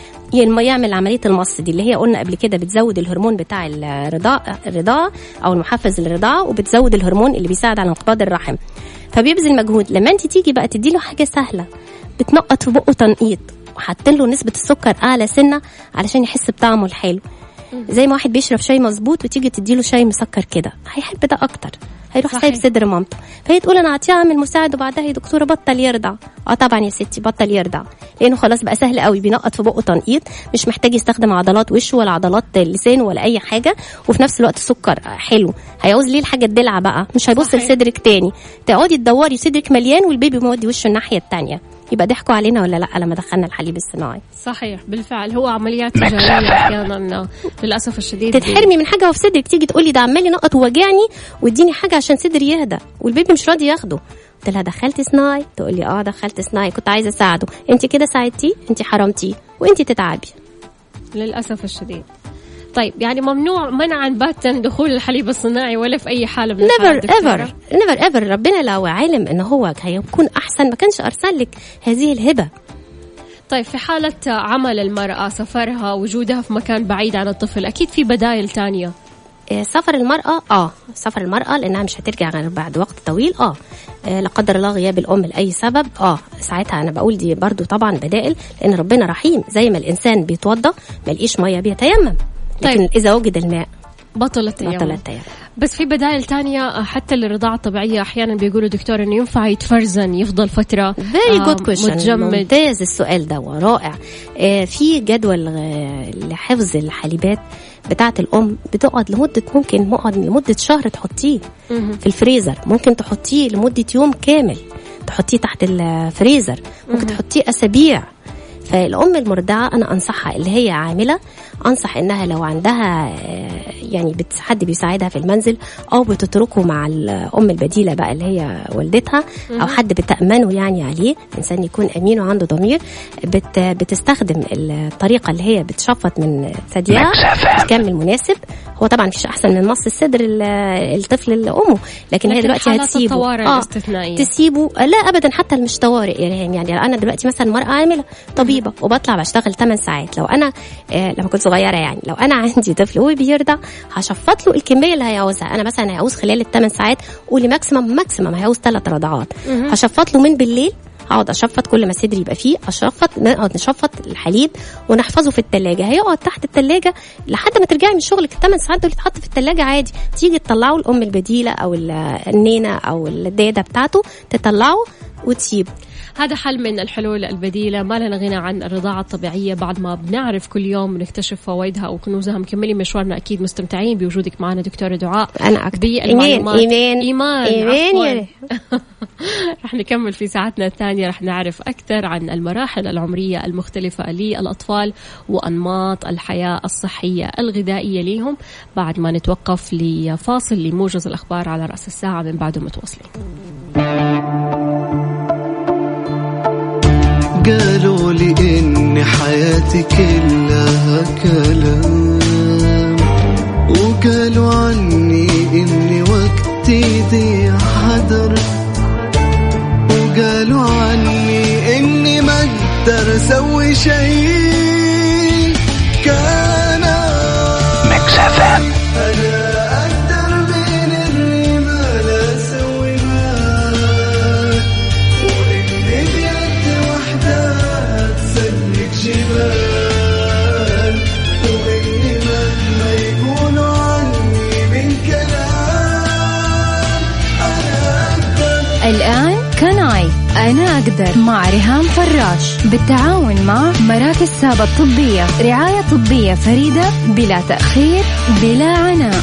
يعمل عملية المص دي اللي هي قلنا قبل كده بتزود الهرمون بتاع الرضاعة أو المحفز للرضاعة، وبتزود الهرمون اللي بيساعد على انقباض الرحم. فبيبذل مجهود. لما انت تيجي بقى تديله حاجة سهلة بتنقط في بقه تنقيط وحاطين له نسبة السكر أعلى سنة علشان يحس بطعمه الحلو، زي ما واحد بيشرب شاي مظبوط وتيجي تديله شاي مسكر كده هيحب ده أكتر، هيروح سايب صدر مامته. فهي تقول انا اعطيه اعمل مساعد وبعدها يا دكتوره بطل يرضع. طبعا يا ستي بطل يرضع لانه خلاص بقى سهل قوي، بينقط في بقه تنقيط، مش محتاج يستخدم عضلات وشه ولا عضلات لسانه ولا اي حاجه، وفي نفس الوقت سكر حلو. هيعوز ليه الحاجه الدلع بقى، مش هيبص لصدرك تاني، تقعدي تدوري صدرك مليان والبيبي مودي وشه الناحيه التانية. يبقى ضحكوا علينا ولا لا لما دخلنا الحليب الصناعي؟ صحيح بالفعل، هو عمليات تجاريه احيانا للاسف الشديد. تتحرمي من حاجه وفي صدرك تيجي تقولي ده عمال ينقط ووجعني واديني حاجه عشان صدري يهدى، والبيبي مش راضي ياخده. قلت لها دخلتي صناعي؟ تقولي دخلت صناعي، كنت عايزه اساعده. انت كده ساعدتيه، انت حرمتيه وانت تتعبي للاسف الشديد. طيب يعني ممنوع منعا باتا دخول الحليب الصناعي ولا في اي حاله من الحالات؟ never ever. ربنا لو عالم ان هو هيكون احسن ما كانش ارسل لك هذه الهبه. طيب في حاله عمل المراه، سفرها، وجودها في مكان بعيد عن الطفل، اكيد في بدائل تانية. سفر المرأة لأنها مش هترجع غير بعد وقت طويل. لا قدر الله غياب الأم لأي سبب، ساعتها أنا بقول دي برضو طبعا بدائل، لأن ربنا رحيم. زي ما الإنسان بيتوضى ما لقيش مية بيتيمم، لكن طيب. إذا وجد الماء بطل التيمم. بس في بدائل تانية حتى للرضاعة الطبيعية. أحيانا بيقولوا دكتور إنه ينفع يتفرزن، يفضل فترة متجمد. ممتاز السؤال ده ورائع. في جدول لحفظ الحليبات بتاعة الأم بتقعد لمدة شهر تحطيه في الفريزر، ممكن تحطيه لمدة يوم كامل، تحطيه تحت الفريزر، ممكن تحطيه أسابيع. فالأم المرضعة أنا أنصحها اللي هي عاملة، أنصح إنها لو عندها يعني حد بيساعدها في المنزل أو بتتركه مع الأم البديلة بقى اللي هي والدتها أو حد بتأمنه يعني عليه، إنسان يكون أمين وعنده ضمير، بتستخدم الطريقة اللي هي بتشفط من ثديها الكم المناسب. هو طبعا مش أحسن من مص الصدر الطفل لأمه، لكن هي دلوقتي هتسيبه تسيبه. لا أبدا، حتى مش طوارئ يعني أنا دلوقتي مثلا مرأة عاملة طبيبة وبطلع بشتغل 8 ساعات، لو أنا لما كنت صغيرة يعني لو أنا عندي طفل وهو بيرضع هشفط له الكمية اللي هيعوزها. أنا مثلا هيعوز خلال ال8 ساعات قولي ماكسيمم هيعوز 3 رضعات، هشفط له من بالليل، هقعد اشفط كل ما صدري يبقى فيه نقعد نشفط الحليب ونحفظه في التلاجة. هيقعد تحت التلاجة لحد ما ترجعي من شغلك. ال8 ساعات دول يتحط في التلاجة عادي، تيجي تطلعه الأم البديلة أو النينة أو الدادة بتاعته تطلعه وتسيبه. هذا حل من الحلول البديلة. ما لنا غنى عن الرضاعة الطبيعية بعد ما بنعرف كل يوم نكتشف فوائدها وكنوزها. مكملين مشوارنا، أكيد مستمتعين بوجودك معنا دكتورة دعاء. أنا أكتر. إيمان. رح نكمل في ساعتنا الثانية، رح نعرف أكثر عن المراحل العمرية المختلفة للأطفال وأنماط الحياة الصحية الغذائية لهم بعد ما نتوقف لفاصل لموجز الأخبار على رأس الساعة. من بعده متواصلين. قالوا لي إن حياتي كلها كلام، وقالوا عني إني وقتي ضيع حذر، وقالوا عني إني ما أقدر أسوي شيء. كان ميكس اف ام. أنا أقدر بين الرمال أسوي معاك، وإني بيد وحدة تسلك جبال، وإني مهما يقولوا عني من كلام أنا أقدر. الآن كناي أنا أقدر مع ريهام فراش بالتعاون مع مراكز سابة الطبية، رعاية طبية فريدة بلا تأخير بلا عناء.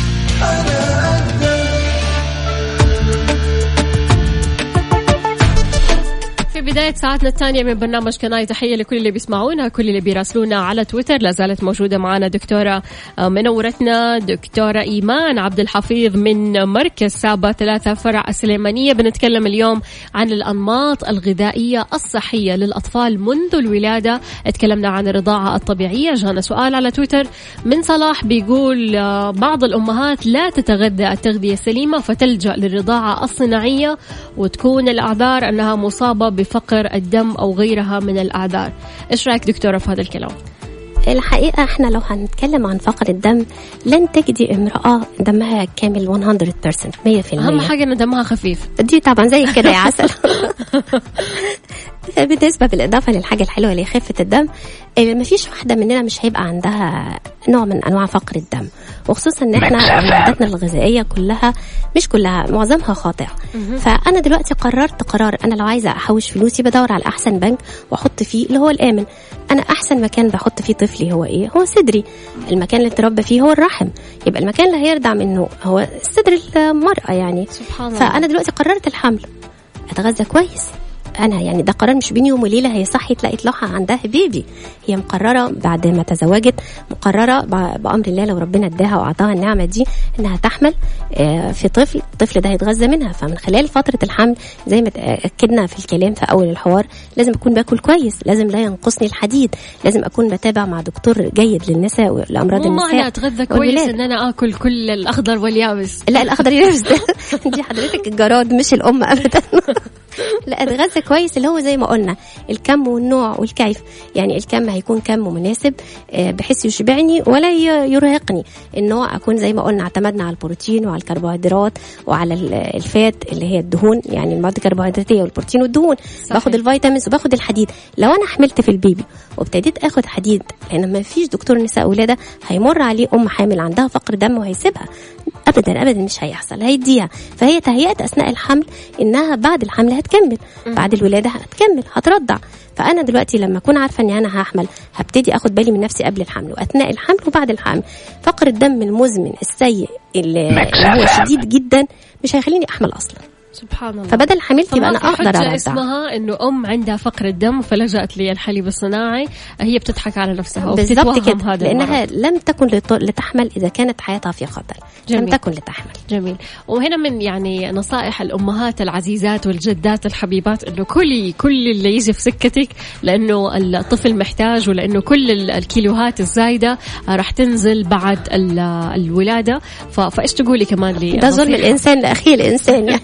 في بداية ساعتنا الثانية من برنامج كناي، تحية لكل اللي بيسمعونا، كل اللي بيراسلونا على تويتر. لا زالت موجودة معنا دكتورة منورتنا دكتورة إيمان عبد الحفيظ من مركز سابة 3 فرع السليمانية. بنتكلم اليوم عن الأنماط الغذائية الصحية للأطفال منذ الولادة. اتكلمنا عن الرضاعة الطبيعية. جانا سؤال على تويتر من صلاح بيقول بعض الأمهات لا تتغذى التغذية السليمة فتلجأ للرضاعة الصناعية وتكون الأعذار أنها مصابة بفقر الدم أو غيرها من الأعذار. إيش رأيك دكتورة في هذا الكلام؟ الحقيقة احنا لو هنتكلم عن فقر الدم لن تجدي امرأة دمها كامل 100% 100%. أهم حاجة أن دمها خفيف، دي طبعا زي كده يا عسل. بالنسبة بالإضافة للحاجة الحلوة اللي خفة الدم، مفيش واحدة مننا مش هيبقى عندها نوع من أنواع فقر الدم، وخصوصا إن إحنا عاداتنا الغذائية كلها مش كلها معظمها خاطئة. فأنا دلوقتي قرار أنا لو عايزة أحوش فلوسي بدور على أحسن بنك وأحط فيه اللي هو الآمن. أنا أحسن مكان بحط فيه طفلي هو إيه؟ هو صدري. المكان اللي تربى فيه هو الرحم، يبقى المكان اللي هيرضع منه هو صدر المرأة يعني. سبحان الله. فأنا دلوقتي قررت الحمل، أتغذى كويس. أنا يعني ده قرار مش بين يوم وليلة هي صحي تلاقي لوحة عندها بيبي. هي مقررة بعد ما تزوجت، مقررة بأمر الله لو ربنا اداها وأعطاها النعمة دي إنها تحمل في طفل، الطفل ده هيتغذى منها. فمن خلال فترة الحمل زي ما أكدنا في الكلام في أول الحوار لازم أكون باكل كويس، لازم لا ينقصني الحديد، لازم أكون بتابع مع دكتور جيد للنساء والأمراض النساء. أنا أتغذى كويس إن أنا أكل كل الأخضر واليابس. لا الأخضر واليابس دي حضرتك الجراد مش الأم أبدا. لا اتغذى كويس، اللي هو زي ما قلنا الكم والنوع والكيف. يعني الكم هيكون كم مناسب بحيث يشبعني ولا يرهقني. النوع اكون زي ما قلنا اعتمدنا على البروتين وعلى الكربوهيدرات وعلى الفات اللي هي الدهون، يعني المواد الكربوهيدراتيه والبروتين والدهون. صحيح. باخد الفيتامينز وباخد الحديد. لو انا حملت في البيبي وابتديت اخد حديد، لان ما فيش دكتور نساء ولاده هيمر عليه ام حامل عندها فقر دم وهيسيبها ابدا ابدا، مش هيحصل، هيديها. فهي تهيأت اثناء الحمل انها بعد الحمل هتكمل، بعد الولاده هتكمل هترضع. فانا دلوقتي لما اكون عارفه اني انا هحمل هبتدي اخد بالي من نفسي قبل الحمل واثناء الحمل وبعد الحمل. فقر الدم المزمن السيء اللي هو شديد جدا مش هيخليني احمل اصلا. سبحان الله. فبدل حملتي بقى انا اقدر ارضع. اسمها انه ام عندها فقر الدم فلجأت للحليب الصناعي، هي بتضحك على نفسها بالضبط كده، لانها لم تكن لتحمل اذا كانت حياتها في خطر. لم تكن لتحمل. جميل. وهنا من يعني نصائح الامهات العزيزات والجدات الحبيبات انه كل اللي يجي في سكتك، لانه الطفل محتاج، ولانه كل الكيلوهات الزايده راح تنزل بعد الولاده. فايش تقولي كمان لي؟ ده ظلم الانسان لاخيه الانسان يعني.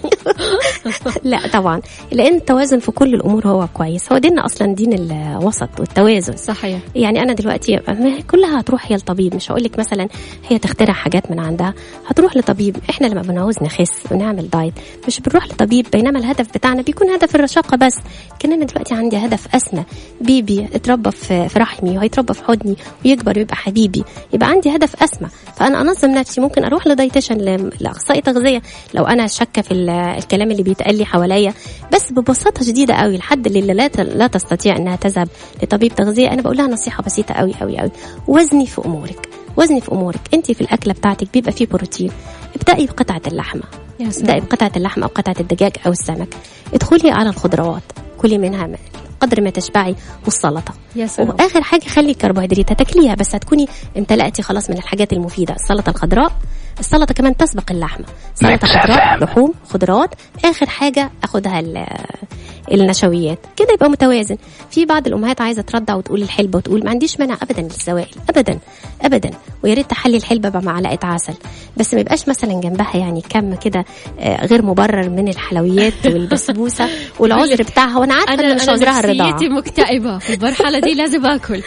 لا طبعا، لأن التوازن في كل الأمور هو كويس. هو ديننا أصلا دين الوسط والتوازن. صحيح. يعني أنا دلوقتي كلها هتروح هي الطبيب، مش هقولك مثلا هي تخترع حاجات من عندها، هتروح لطبيب. إحنا لما بنعوز نخس ونعمل دايت مش بنروح لطبيب، بينما الهدف بتاعنا بيكون هدف الرشاقة بس. كان أنا دلوقتي عندي هدف أسمى، بيبي اتربى في رحمي وهيتربى في حضني ويكبر ويبقى حبيبي، يبقى عندي هدف أسمى. فأنا أنظم نفسي، ممكن أروح لدايتيشن لأخصائي تغذية لو أنا شاكة في الكلام اللي بيتقال لي حواليا، بس ببساطه شديده قوي. الحد اللي لا تستطيع انها تذهب لطبيب تغذيه، انا بقول لها نصيحه بسيطه قوي قوي قوي: وزني في امورك. انت في الاكله بتاعتك بيبقى فيه بروتين، ابدأي بقطعه اللحمه، ابدأي بقطعه اللحمه او قطعه الدجاج او السمك. ادخلي على الخضروات، كلي منها قدر ما تشبعي، والسلطه. واخر حاجه خلي الكربوهيدرات تاكليها، بس هتكوني امتلأتي خلاص من الحاجات المفيده. السلطه الخضراء، السلطه كمان تسبق اللحمه، سلطه خضراء، لحوم، خضروات، اخر حاجه اخدها النشويات. كده يبقى متوازن. في بعض الامهات عايزه ترضع وتقول الحلبه، وتقول ما عنديش مانع ابدا للسوائل، ابدا ابدا، ويا ريت تحلي الحلبه بمعلقه عسل، بس ما يبقاش مثلا جنبها يعني كم كده غير مبرر من الحلويات والبسبوسه والعذر بتاعها. وانا عارفه ان مش عذرها الرضاعه. نفسيتي مكتئبه في المرحله دي، لازم اكل.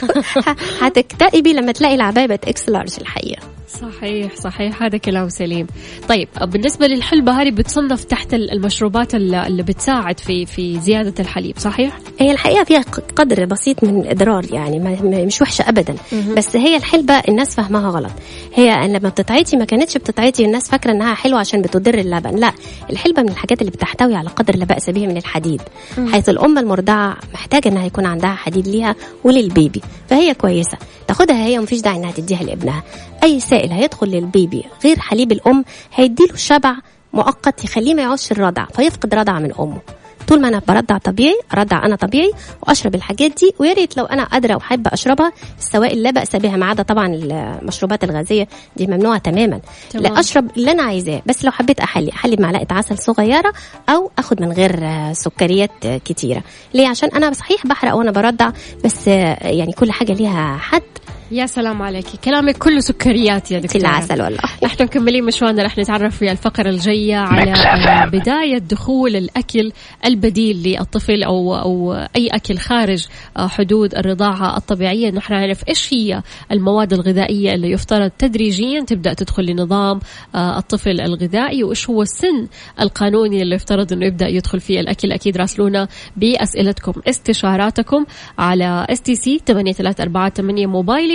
هتكتئبي لما تلاقي العبايه اكس لارج الحقيقه. صحيح هذا كلام سليم. طيب بالنسبة للحلبة هذه بتصنف تحت المشروبات اللي بتساعد في زيادة الحليب، صحيح؟ هي الحقيقة فيها قدر بسيط من الإضرار، يعني مش وحشة أبدا. بس هي الحلبة الناس فهمها غلط. هي لما بتتعيطي ما كانتش بتتعيطي الناس فاكرة أنها حلوة عشان بتضر اللبن. لا، الحلبة من الحاجات اللي بتحتوي على قدر لا بأس به من الحديد، حيث الأم المرضعة محتاجة أنها يكون عندها حديد ليها وللبيبي، فهي كويسة تاخدها هي، ومفيش داعي أنها تديها لابنها. أي سائل هيدخل للبيبي غير حليب الأم هيديله شبع مؤقت يخليه ما يعوزش الرضع، فيفقد رضع من أمه. طول ما أنا برضع طبيعي، أرضع أنا طبيعي وأشرب الحاجات دي، ويا ريت لو أنا قادرة وحابة أشربها السوائل لا بأس بها، ما عدا طبعا المشروبات الغازية دي ممنوعة تماما. لا، أشرب اللي أنا عايزاه، بس لو حبيت أحلي بمعلقة عسل صغيرة، أو أخد من غير سكريات كتيرة. ليه؟ عشان أنا صحيح بحرق وأنا برضع، بس يعني كل حاجة ليها حد. يا سلام عليكي، كلامك كله سكريات يا دكتورة. العسل والله. نحن مكملين مشوارنا، رح نتعرف في الفقرة الجاية على بداية دخول الأكل البديل للطفل أو أي أكل خارج حدود الرضاعة الطبيعية. نحن نعرف إيش هي المواد الغذائية اللي يفترض تدريجيا تبدأ تدخل لنظام الطفل الغذائي، وإيش هو السن القانوني اللي يفترض أنه يبدأ يدخل فيه الأكل. أكيد راسلونا بأسئلتكم استشاراتكم على STC 8348 موبايلي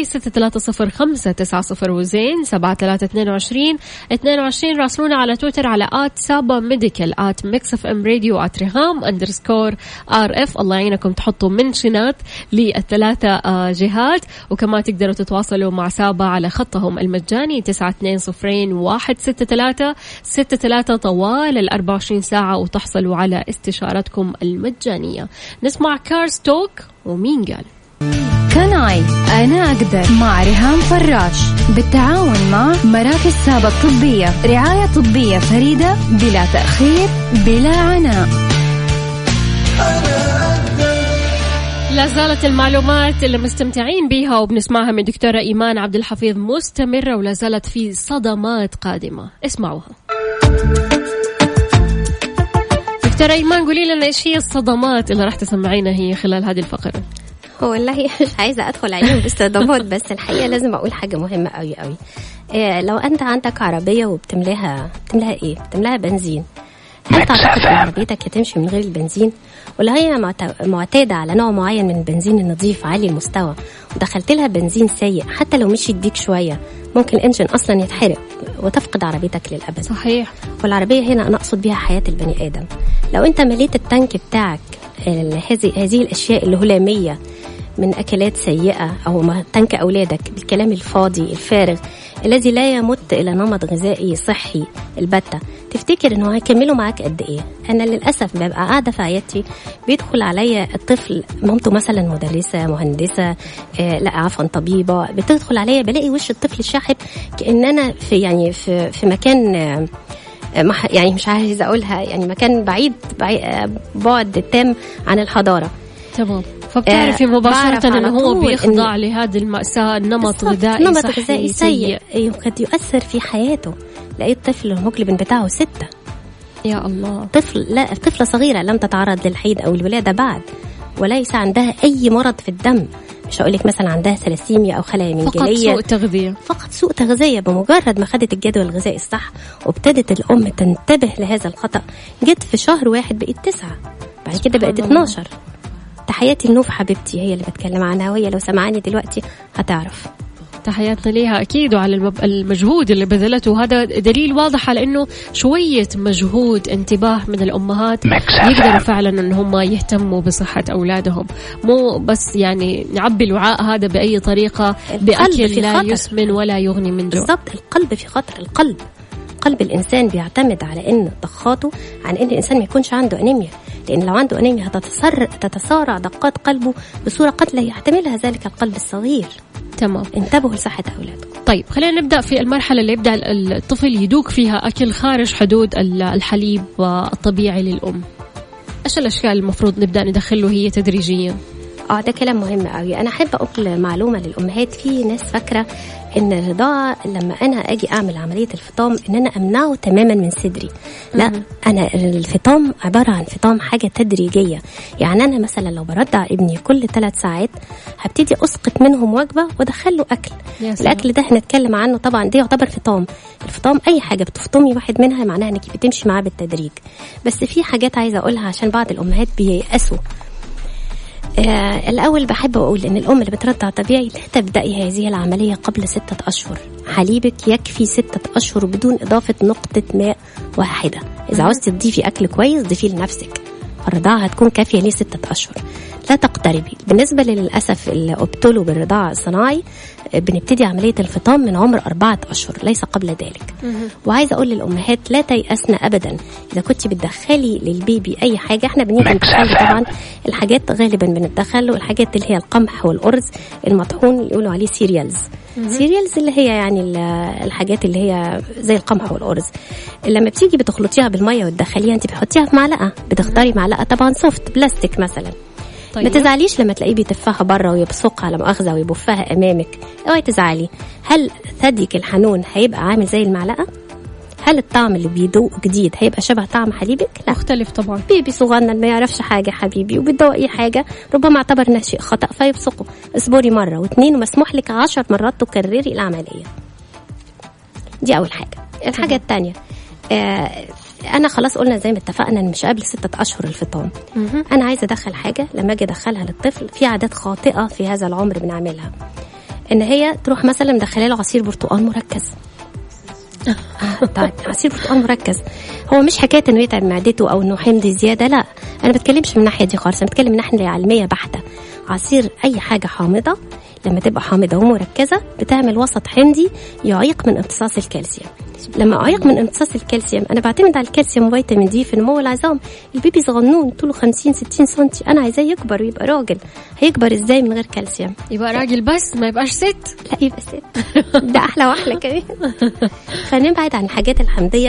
630590 وزين 7322 راسلونا على تويتر على @sabamedical @mixfmradio @reham_RF. الله يعينكم تحطوا منشنات للثلاثة جهات، وكمان تقدروا تتواصلوا مع سابا على خطهم المجاني 920163 طوال 24 ساعة، وتحصلوا على استشارتكم المجانية. نسمع كارستوك ومين قال. كناي أنا أقدر مع ريهام فراش بالتعاون مع مراكز سابا الطبية، رعاية طبية فريدة بلا تأخير بلا عناء. لا زالت المعلومات اللي مستمتعين بيها وبنسمعها من دكتورة إيمان عبد الحفيظ مستمرة، ولا زالت في صدمات قادمة. اسمعوها. دكتورة إيمان قولي لنا إيش هي الصدمات اللي راح تسمعينا هي خلال هذه الفقرة؟ هو والله مش عايزة أدخل عليهم بالصدمات، بس الحقيقة لازم أقول حاجة مهمة قوي قوي. لو أنت عندك عربية وبتملاها إيه؟ بتملاها بنزين. هل تعتقد أن عربيتك هتمشي من غير البنزين؟ ولا هي معتادة على نوع معين من البنزين النظيف عالي المستوى ودخلت لها بنزين سيء، حتى لو مشيت بيك شوية ممكن الانجن أصلا يتحرق وتفقد عربيتك للأبد. صحيح. والعربية هنا أنا أقصد بها حياة البني آدم. لو أنت مليت التانك بتاعك هذه الأشياء الهلامية من أكلات سيئة أو تنك أولادك بالكلام الفاضي الفارغ الذي لا يمت إلى نمط غذائي صحي البتة، تفتكر إنه هيكملوا معاك قد إيه؟ أنا للأسف ببقى قاعدة في عيادتي بيدخل عليا الطفل، مامته مثلا مدرسة مهندسة لا عفوا طبيبة، بتدخل عليا بلاقي وش الطفل شاحب كأن أنا في مكان يعني مش عايزة أقولها، يعني مكان بعيد بعد تام عن الحضارة. تمام. فبتعرفي مباشرة أنه هو بيخضع لهذه المأساة، نمط غذائي سيء قد يؤثر في حياته. لقيت طفل المقلب بتاعه 6. يا الله. طفلة صغيرة لم تتعرض للحيض أو الولادة بعد، وليس عندها أي مرض في الدم، مش هقولك مثلا عندها ثلاسيميا أو خلايا منجلية، فقط سوء تغذية. بمجرد ما خدت الجدول الغذائي الصح وابتدت الأم تنتبه لهذا الخطأ، جت في شهر واحد بقيت 9، بعد كده بقت 12. تحياتي لنوف حبيبتي هي اللي بتكلم عنها، وهي لو سمعاني دلوقتي هتعرف. تحياتنا ليها أكيد وعلى المجهود اللي بذلته، وهذا دليل واضح على أنه شوية مجهود انتباه من الأمهات يقدروا فعلا أن هم يهتموا بصحة أولادهم، مو بس يعني نعبي الوعاء هذا بأي طريقة بأكل لا يسمن ولا يغني من جوع. بالضبط. القلب في خطر. قلب الإنسان بيعتمد على إن ضخاته عن إن الإنسان ما يكونش عنده أنيميا، لأن لو عنده أنيميا تتسارع دقات قلبه بصورة قد لا يحتملها ذلك القلب الصغير. تمام. انتبهوا لصحة أولادكم. طيب خلينا نبدأ في المرحلة اللي يبدأ الطفل يذوق فيها أكل خارج حدود الحليب الطبيعي للأم. إيش الأشياء المفروض نبدأ ندخله هي تدريجيا؟ ده كلام مهم قوي. أنا أحب أقول معلومة للأمهات. في ناس فاكرة إن الرضاعة لما أنا أجي أعمل عملية الفطام إن أنا أمنعه تماما من صدري. لا، أنا الفطام عبارة عن فطام حاجة تدريجية. يعني أنا مثلا لو برضع ابني كل 3 ساعات هبتدي أسقط منهم وجبة وأدخله أكل. الأكل ده هنتكلم عنه طبعا، ده يعتبر فطام. الفطام أي حاجة بتفطمي واحد منها معناها إنك بتمشي معاه بالتدريج. بس في حاجات عايزة أقولها عشان بعض الأمهات بييأسوا. الأول بحب أقول إن الأم اللي بترضع طبيعي لا تبدأي هذه العملية قبل 6 أشهر. حليبك يكفي 6 أشهر بدون إضافة نقطة ماء واحدة. إذا عاوزتي تضيفي أكل كويس ضيفيه لنفسك، الرضاعة هتكون كافية ليه 6 أشهر. لا تقتربي. بالنسبة للأسف اللي ابتلوا بالرضاعة الصناعي بنبتدي عملية الفطام من عمر 4 أشهر ليس قبل ذلك. وعايزة أقول للأمهات لا تيأسن أبدا. إذا كنت بتدخلي للبيبي أي حاجة، احنا بنيجي ندخل طبعا الحاجات غالبا بنتدخل، والحاجات اللي هي القمح والأرز المطحون اللي يقولوا عليه سيريالز اللي هي يعني الحاجات اللي هي زي القمح والأرز. لما بتيجي بتخلطيها بالمية وتدخليها، انت بتحطيها في معلقة، بتختاري معلقة طبعا سوفت بلاستيك مثلا. طيب. ما تزعليش لما تلاقيه بيتفها بره ويبصقها على مؤاخذة ويبفها أمامك، اوعي تزعلي. هل ثديك الحنون هيبقى عامل زي المعلقة؟ هل الطعم اللي بيدوق جديد هيبقى شبه طعم حليبك؟ لا، مختلف طبعا. بيبي صغنن ما يعرفش حاجة حبيبي وبيدوق أي حاجة، ربما اعتبر انه شيء خطأ فيبصقه. اصبري مرة و2 ومسموح لك 10 مرات تكرري العملية. دي أول حاجة. الحاجة الثانية، أنا خلاص قلنا زي ما اتفقنا إن مش قبل 6 أشهر الفطام. أنا عايزة أدخل حاجة. لما أجي أدخلها للطفل في عادات خاطئة في هذا العمر بنعملها، إن هي تروح مثلا مدخلة له عصير برتقال مركز. طيب عصير برتقال مركز هو مش حكاية إنه يتعب معدته أو إنه حمض زيادة، لا، أنا بتكلمش من الناحية دي خالص. أنا بتكلم من ناحية علمية بحتة. عصير أي حاجة حامضة لما تبقى حامضة ومركزة بتعمل وسط حمضي يعيق من امتصاص الكالسيوم. لما أعيق من امتصاص الكالسيوم، أنا بعتمد على الكالسيوم وفيتامين دي في نمو العظام. البيبي صغنون طوله 50-60 سنتي، أنا عايزاه يكبر ويبقى راجل. هيكبر إزاي من غير كالسيوم؟ يبقى راجل بس ما يبقاش ست. لا، يبقى ست. ده أحلى وأحلى كمان. فنبعد عن الحاجات الحمضية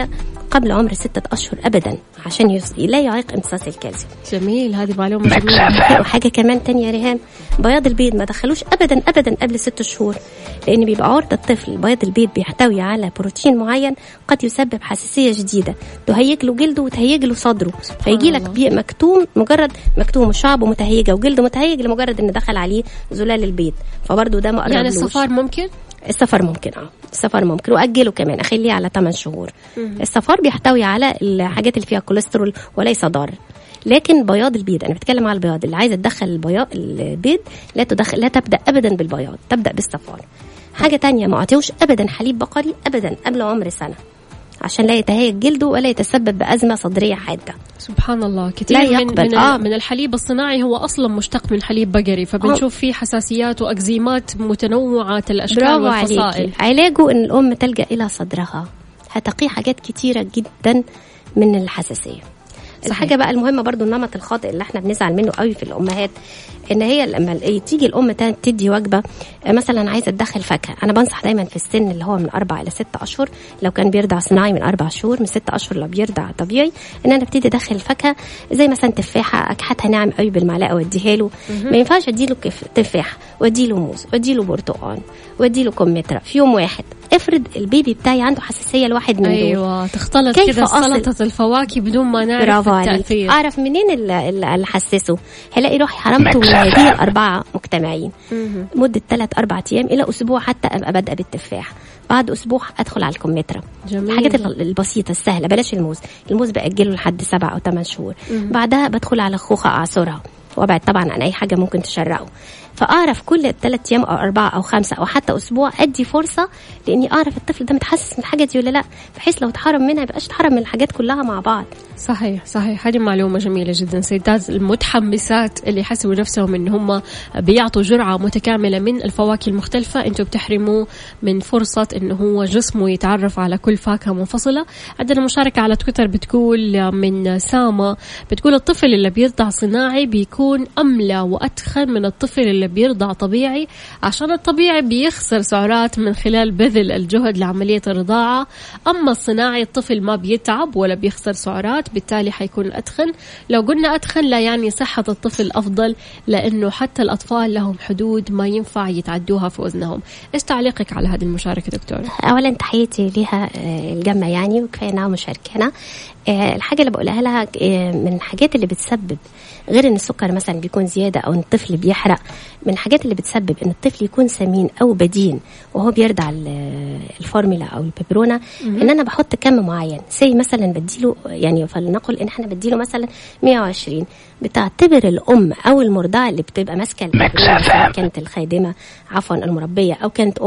قبل عمر 6 أشهر أبدا عشان لا يعيق امتصاص الكالسيوم. جميل، هذه معلومة جميلة. وحاجة كمان تانية يا ريهام، بياض البيض ما دخلوش أبدا أبدا قبل 6 شهور، لأن بيبقى عرضة الطفل. بياض البيض بيحتوي على بروتين معين قد يسبب حساسية جديدة، تهيج له جلده وتهيج له صدره، فيجي لك مكتوم، مجرد مكتوم وشعبه متهيجة وجلده متهيج لمجرد إن دخل عليه زلال البيض. فبرضه ده ما قربلوش. يعني الصفار ممكن؟ السفر ممكن، السفر ممكن، وأجله كمان، أخليه على 8 شهور. السفر بيحتوي على الحاجات اللي فيها كوليسترول وليس ضار. لكن بياض البيض، أنا بتكلم على البياض، اللي عايزة تدخل البيض لا تبدأ أبدا بالبياض، تبدأ بالسفر. حاجة تانية، ما أعطيهوش أبدا حليب بقري أبدا قبل عمر سنة، عشان لا يتهيج جلده ولا يتسبب بأزمة صدرية حادة. سبحان الله، كثير من الحليب الصناعي هو أصلا مشتق من حليب بقري، فبنشوف فيه حساسيات وأكزيمات متنوعة الأشكال والفصائل. علاجه إن الأم تلجأ إلى صدرها، هتقي حاجات كتيرة جدا من الحساسية. الحاجة بقى المهمة برضو، النمط الخاطئ اللي احنا بنزعل منه قوي في الأمهات، ان هي لما تيجي الأم تدي وجبة مثلا عايزة تدخل فاكهة، أنا بنصح دايما في السن اللي هو من 4 إلى 6 أشهر، لو كان بيرضع صناعي من 4 شهور، من 6 أشهر لو بيرضع طبيعي، ان أنا ابتدي ادخل فاكهة زي مثلا تفاحة، أكحتها ناعم قوي بالمعلقة واديها له. ما ينفعش اديله تفاحة واديله موز واديله برتقال واديله كمثرى في يوم واحد. افرض البيبي بتاعي عنده حساسية لواحد من دول. أيوة، تختلط كده سلطة الفواكه بدون ما نعرف التأثير. أعرف منين اللي حسسه؟ هلاقي روحي حرمته من هذه ال4 مجتمعين مدة 3-4 أيام إلى أسبوع، حتى أبقى بادئة بالتفاح. بعد أسبوع أدخل على الكمثرى. الحاجات البسيطة السهلة، بلاش الموز بأجله لحد 7 أو 8 شهور. بعدها بدخل على خوخة أعصرها، وابعد طبعا عن أي حاجة ممكن تشرقه. فأعرف كل 3 أيام أو 4 أو 5 أو حتى أسبوع أدي فرصة، لأني أعرف الطفل ده متحسس من الحاجة دي ولا لا، بحيث لو اتحرم منها يبقاش اتحرم من الحاجات كلها مع بعض. صحيح، هذه معلومة جميلة جدا. سيدات المتحمسات اللي يحسوا نفسهم إن هم بيعطوا جرعة متكاملة من الفواكه المختلفة، أنتوا بتحرموا من فرصة إنه هو جسمه يتعرف على كل فاكهة منفصلة. عندنا مشاركة على تويتر بتقول من سامة، بتقول الطفل اللي بيرضع صناعي بيكون أملى وأتخن من الطفل اللي بيرضع طبيعي، عشان الطبيعي بيخسر سعرات من خلال بذل الجهد لعملية الرضاعة، أما الصناعي الطفل ما بيتعب ولا بيخسر سعرات، بالتالي حيكون أتخن. لو قلنا أتخن لا يعني صحة الطفل أفضل، لأنه حتى الأطفال لهم حدود ما ينفع يتعدوها في وزنهم. إيش تعليقك على هذه المشاركة دكتورة؟ أولا تحياتي لها الجمة يعني، وكفاية أنها مشاركنا. الحاجة اللي بقولها لها من الحاجات اللي بتسبب، غير ان السكر مثلا بيكون زيادة او ان الطفل بيحرق، من الحاجات اللي بتسبب ان الطفل يكون سمين او بدين وهو بيرضع الفورمولا او البيبرونة، ان انا بحط كم معين. زي مثلا بديله، يعني فلنقل ان احنا بديله مثلا 120، بتعتبر الام او المرضعة اللي بتبقى ماسكة سواء كانت الخادمة عفوا المربية او كانت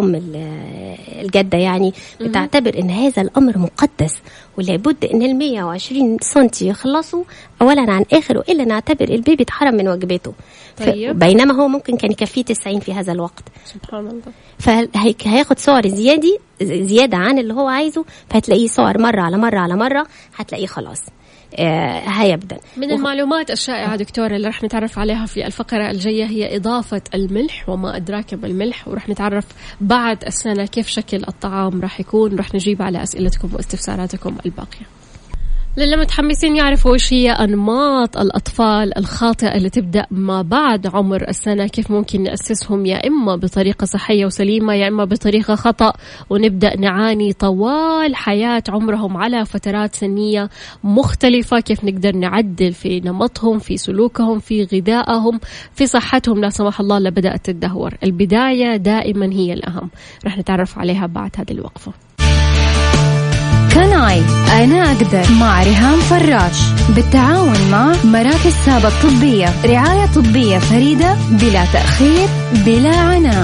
الجدة، يعني بتعتبر ان هذا الامر مقدس، ولابد ان 120 سنتي يخلصوا اولا عن اخر، والا نعتبر البيبي اتحرم من وجبته. طيب. بينما هو ممكن كان يكفيه 90 في هذا الوقت. سبحان الله. فهياخد سعر زيادة عن اللي هو عايزه، فهتلاقيه سعر مرة على مرة على مرة، هتلاقيه خلاص هيبدأ. من المعلومات الشائعة دكتورة اللي رح نتعرف عليها في الفقرة الجاية هي إضافة الملح وما أدراك ما الملح، ورح نتعرف بعد السنة كيف شكل الطعام رح يكون، رح نجيب على أسئلتكم واستفساراتكم الباقية. للي متحمسين يعرفوا وش هي أنماط الأطفال الخاطئة اللي تبدأ ما بعد عمر السنة، كيف ممكن نأسسهم يا إما بطريقة صحية وسليمة يا إما بطريقة خطأ، ونبدأ نعاني طوال حياة عمرهم على فترات سنية مختلفة، كيف نقدر نعدل في نمطهم، في سلوكهم، في غذائهم، في صحتهم لا سمح الله اللي بدأت تدهور. البداية دائما هي الأهم، رح نتعرف عليها بعد هذه الوقفة. كناي أنا أقدر مع ريهام فراش بالتعاون مع مراكز سابة الطبية، رعاية طبية فريدة بلا تأخير بلا عناء.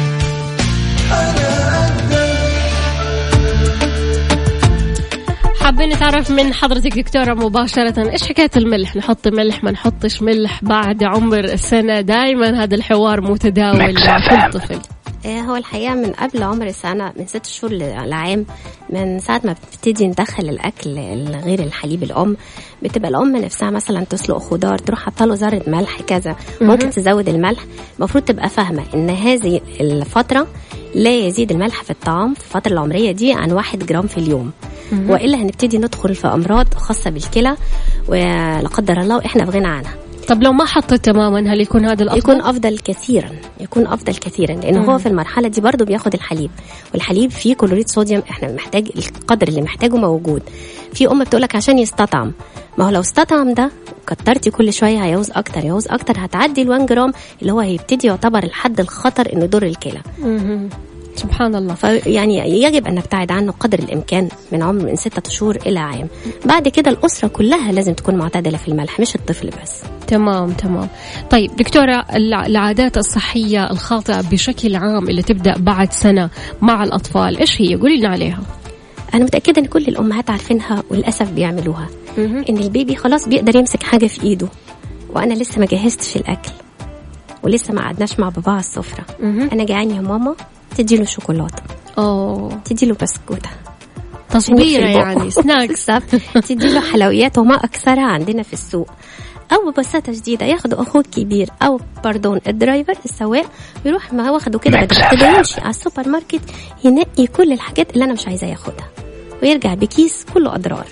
حابين نتعرف من حضرتك دكتورة مباشرة، إيش حكاية الملح؟ نحط ملح ما نحطش ملح بعد عمر السنة؟ دايما هذا الحوار متداول لكل طفل. هو الحقيقة من قبل عمر السنة، من 6 شهور لعام، من ساعة ما بتبتدي ندخل الأكل غير الحليب الأم، بتبقى الأم نفسها مثلا تسلق خضار تروح حطاله ذرة ملح كذا، ممكن تزود الملح. المفروض تبقى فاهمة إن هذه الفترة لا يزيد الملح في الطعام في الفترة العمرية دي عن 1 جرام في اليوم. وإلا هنبتدي ندخل في أمراض خاصة بالكلى ولا قدر الله وإحنا في غنى عنها. طب لو ما حطت تماما هل يكون هذا الأفضل؟ يكون أفضل كثيرا، يكون أفضل كثيرا، لأنه هو في المرحلة دي برضو بياخد الحليب، والحليب فيه كلوريد صوديوم، إحنا محتاج القدر اللي محتاجه موجود. في بتقولك عشان يستطعم، ما هو لو استطعم ده كترتي كل شوية هيعوز أكتر هتعدي ال1 جرام اللي هو هيبتدي يعتبر الحد الخطر إنه يضر الكلى. سبحان الله. يعني يجب أن نبتعد عنه قدر الإمكان من عمر من 6 شهور إلى عام. بعد كده الأسرة كلها لازم تكون معتدلة في الملح، مش الطفل بس. تمام. طيب دكتورة، العادات الصحية الخاطئة بشكل عام اللي تبدأ بعد سنة مع الأطفال إيش هي؟ قولي لنا عليها. أنا متأكدة أن كل الأمهات عارفينها وللأسف بيعملوها. إن البيبي خلاص بيقدر يمسك حاجة في إيده وأنا لسه ما جهزتش الأكل ولسه ما قعدناش مع بابا على السفرة. أنا جعاني يا ماما، تديله شوكولاتة، تديله بسكوتة تصبيرة يعني سناكس، تديله حلويات وما أكثرها عندنا في السوق. أو ببساطة شديدة ياخدوا أخوه الكبير أو الدرايفر السواق ويروح ما واخده كده يمشي على السوبر ماركت ينقي كل الحاجات اللي أنا مش عايزة ياخدها ويرجع بكيس كله أضرار.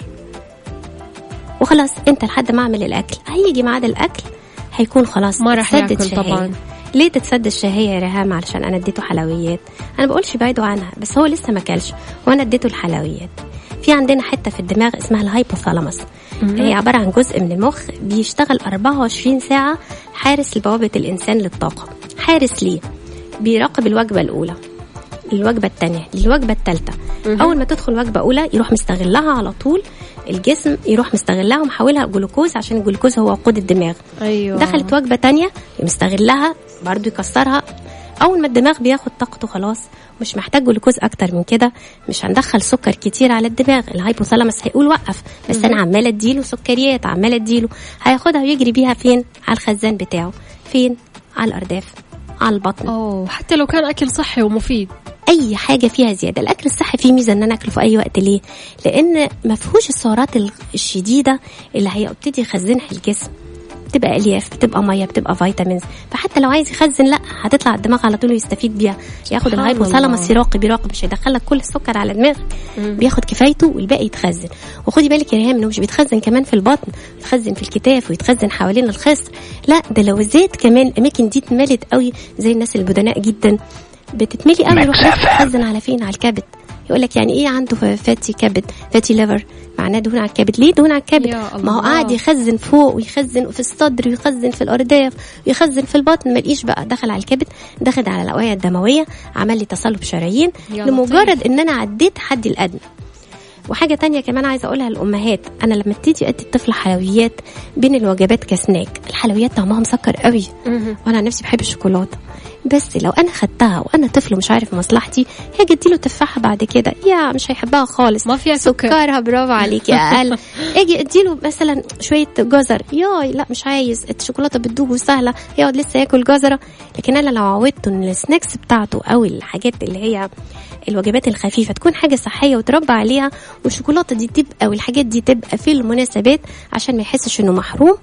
وخلاص أنت لحد ما أعمل الأكل هيجي ميعاد الأكل هيكون خلاص ما راح ياكل طبعا. ليه تتسد الشهية يا ريهام؟ علشان أنا اديته حلويات. أنا بقولش بعيدوا عنها، بس هو لسه ما كلش وأنا اديته الحلويات. في عندنا حتة في الدماغ اسمها الهايبوثالاموس، هي عبارة عن جزء من المخ بيشتغل 24 ساعة حارس لبوابة الإنسان للطاقة. حارس ليه؟ بيراقب الوجبة الأولى، الوجبة الثانية، الوجبة الثالثة. أول ما تدخل وجبة أولى يروح مستغلها على طول، الجسم يروح مستغلها ومحولها جلوكوز عشان الجلوكوز هو وقود الدماغ. أيوة. دخلت وجبة تانية مستغلها برضو يكسرها. أول ما الدماغ بياخد طاقته خلاص مش محتاج جلوكوز أكتر من كده، مش هندخل سكر كتير على الدماغ. الهايبوثالاموس هيقول وقف، بس أنا عمالة اديله سكريات، عمالة اديله، هياخدها ويجري بيها فين؟ على الخزان بتاعه، فين؟ على الأرداف، على البطن. حتى لو كان أكل صحي ومفيد. أي حاجة فيها زيادة. الأكل الصحي فيه ميزة أن أنا أكله في أي وقت. ليه؟ لأن ما فيهوش السعرات الشديدة اللي هيبتدي يخزنها الجسم. بتبقى ألياف، بتبقى مية، بتبقى فيتامينز. فحتى لو عايز يخزن لا هتطلع الدماغ على طول ويستفيد بيها. ياخد الهايبوثالاموس يراقب، مش هيدخلك كل السكر على دماغك، بياخد كفايته والباقي يتخزن. وخدي بالك يا ريهام انه مش بيتخزن كمان في البطن، بيتخزن في الكتاف ويتخزن حوالين الخصر. لا ده لو زاد كمان الاماكن دي اتملت قوي زي الناس البدناء جدا بتتملي قوي، يروح يتخزن على فين؟ على الكبد. يقول لك يعني ايه عنده فاتي كبد، فاتي ليفر، معناه دهون على الكبد. ليه دهون على الكبد؟ ما هو قاعد يخزن فوق ويخزن في الصدر ويخزن في الارداف ويخزن في البطن، ما لقيش بقى دخل على الكبد، دخل على الاوعيه الدمويه، عمل لي تصلب شرايين لمجرد ان انا عديت حدي الادنى. وحاجه تانية كمان عايزه اقولها للامهات، انا لما ابتدي ادي الطفل حلويات بين الوجبات كسناك، الحلويات طعمها مسكر قوي وانا عن نفسي بحب الشوكولاته، بس لو انا خدتها وانا طفل مش عارف مصلحتي هاجي اديله تفاحه بعد كده يا مش هيحبها خالص، ما فيها سكرها. برافو عليكي اقل. اجي اديله مثلا شويه جزر، ياي لا مش عايز، الشوكولاته بتدوب وسهله، يقعد لسه ياكل جزره. لكن انا لو عودته ان السناكس بتاعته او الحاجات اللي هي الوجبات الخفيفه تكون حاجه صحيه وتربى عليها، والشوكولاته دي تبقى والحاجات دي تبقى في المناسبات عشان ما يحسش انه محروم.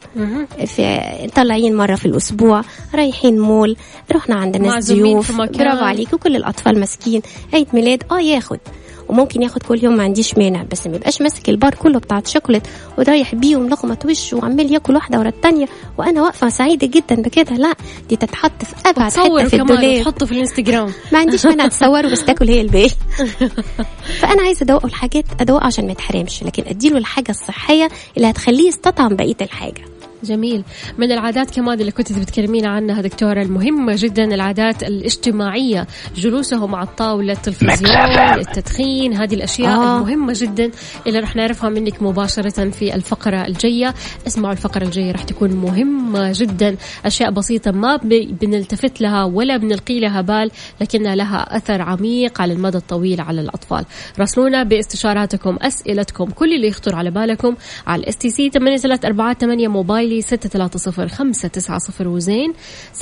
في طالعين مره في الاسبوع، رايحين مول، رحنا عند ناس ضيوف، برافو عليكي، وكل الاطفال ماسكين عيد ميلاد ياخد، وممكن ياخد كل يوم ما عنديش مانع، بس ما يبقاش ماسك البار كله بتاع الشوكولات ورايح بيه وملغمة وشه وعمال ياكل واحده ورا الثانيه وانا واقفه سعيده جدا بكده. لا دي تتحط في ابعد حته في الدولاب، تحطه في الانستغرام، ما عنديش مانع تصوره بس تاكل هي الباقي. فانا عايزه ادوقه الحاجات، ادوقه عشان ما يتحرمش، لكن اديله الحاجه الصحيه اللي هتخليه يستطعم بقيه الحاجه. جميل. من العادات كمان اللي كنت بتكلمين عنها دكتورة المهمة جدا العادات الاجتماعية، جلوسهم على الطاولة، التلفزيون، التدخين، هذه الأشياء المهمة جدا اللي رح نعرفها منك مباشرة في الفقرة الجاية. اسمعوا الفقرة الجاية رح تكون مهمة جدا، أشياء بسيطة ما بنلتفت لها ولا بنلقي لها بال، لكنها لها أثر عميق على المدى الطويل على الأطفال. راسلونا باستشاراتكم، أسئلتكم، كل اللي يخطر على بالكم على STC 8348 موبايل 630-590 وزين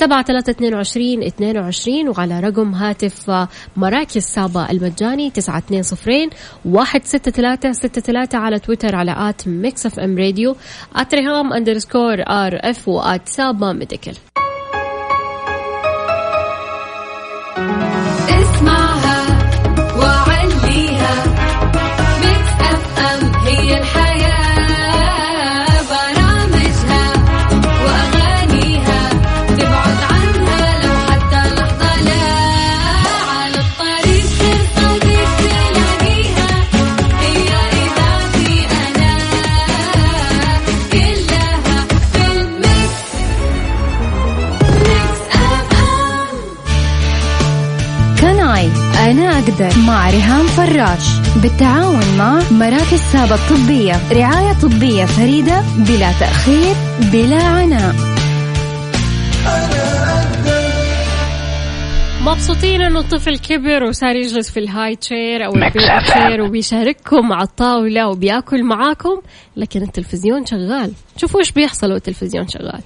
7322 وعلى رقم هاتف مراكز سابا المجاني 920-163-63 على تويتر على @mixfmradio @reham_rf و@سابا ميديكال. اسمعها وعليها ميكس أف ناي أنا أقدر مع ريهام فراش بالتعاون مع مراكز سابا الطبية، رعاية طبية فريدة بلا تأخير بلا عناء. مبسوطين انه الطفل كبر وصار يجلس في الهاي تشير او البيبي تشير وبيشارككم على الطاولة وبياكل معاكم، لكن التلفزيون شغال. شوفوا ايش بيحصل والتلفزيون شغال.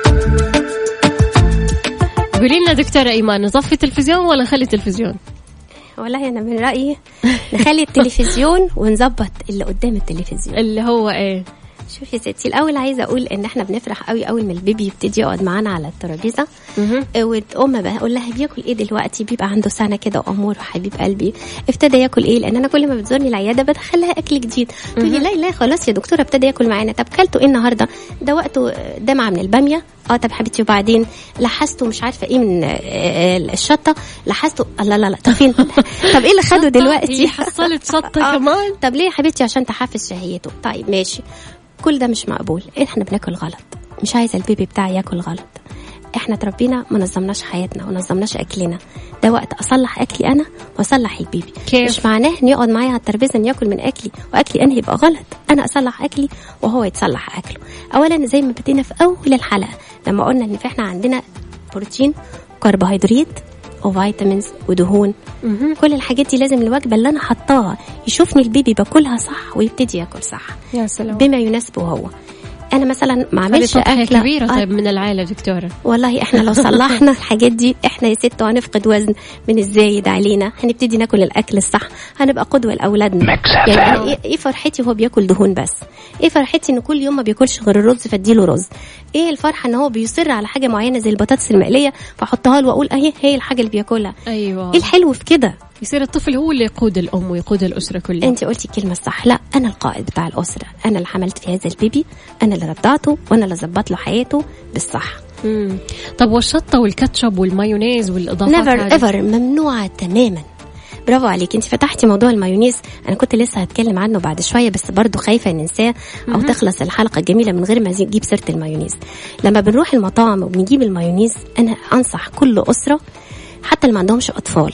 قولي لنا دكتورة إيمان، نطفي التلفزيون ولا نخلي التلفزيون؟ والله أنا من رأيي نخلي التلفزيون ونظبط اللي قدام التلفزيون. اللي هو إيه؟ شوفي يا ستي، الأول عايزة أقول إن إحنا بنفرح قوي أول ما البيبي يبتدي يقعد معانا على الترابيزة، والأم بقى أقول لها بياكل إيه دلوقتي، بيبقى عنده سنة كده وأمور وحبيب قلبي ابتدى ياكل إيه، لأن أنا كل ما بتزورني العيادة بدخلها أكل جديد. تقولي لا خلاص يا دكتورة ابتدى ياكل معانا. طب كلته إيه النهاردة؟ ده وقته دمعة من البامية. طب حبيبتي وبعدين لحسته مش عارفة إيه من الشطة، لحسته لا طب فين؟ طب إيه اللي خده دلوقتي؟ حصلت شطة كمان. طب ليه يا حبيبتي؟ عشان تحفز شهيته. طيب ماشي، كل ده مش مقبول. احنا بناكل غلط، مش عايزه البيبي بتاعي ياكل غلط. احنا تربينا ما نظمناش حياتنا ونظمناش اكلنا. ده وقت اصلح اكلي انا واصلح البيبي. كيف؟ مش معناه ان يقعد معايا على الترابيزه ان ياكل من اكلي واكلي انا يبقى غلط. انا اصلح اكلي وهو يتصلح اكله. اولا زي ما بدينا في اول الحلقه لما قلنا ان احنا عندنا بروتين وكربوهيدرات وفيتامينز ودهون. كل الحاجات دي لازم الوجبه اللي انا حطاها يشوفني البيبي باكلها صح ويبتدي ياكل صح. يا سلام. بما يناسبه هو. انا مثلا ما اعملش اكله كبيره. طيب من العائله دكتوره، والله احنا لو صلحنا الحاجات دي احنا يا ست هنفقد وزن من الزايد علينا، هنبتدي ناكل الاكل الصح، هنبقى قدوه لاولادنا. يعني ايه فرحتي وهو بياكل دهون بس؟ ايه فرحتي ان كل يوم ما بياكلش غير الرز فاديله رز؟ ايه الفرحه ان هو بيصر على حاجه معينه زي البطاطس المقليه فاحطها له واقول اهي هي الحاجه اللي بياكلها؟ ايوه. ايه الحلو في كده؟ يصير الطفل هو اللي يقود الأم ويقود الأسرة كلها. أنت قلتي الكلمة الصح. لا، أنا القائد بتاع الأسرة، أنا اللي حملت في هذا البيبي، أنا اللي رضعته وأنا اللي زبط له حياته بالصح. طب والشطة والكاتشب والمايونيز والإضافات never ever ممنوعة تماما. برافو عليك، انت فتحتي موضوع المايونيز. انا كنت لسه هتكلم عنه بعد شويه بس برضو خايفه ننساه او تخلص الحلقه الجميله من غير ما نجيب سيره المايونيز. لما بنروح المطاعم وبنجيب المايونيز انا انصح كل اسره حتى اللي ما عندهمش اطفال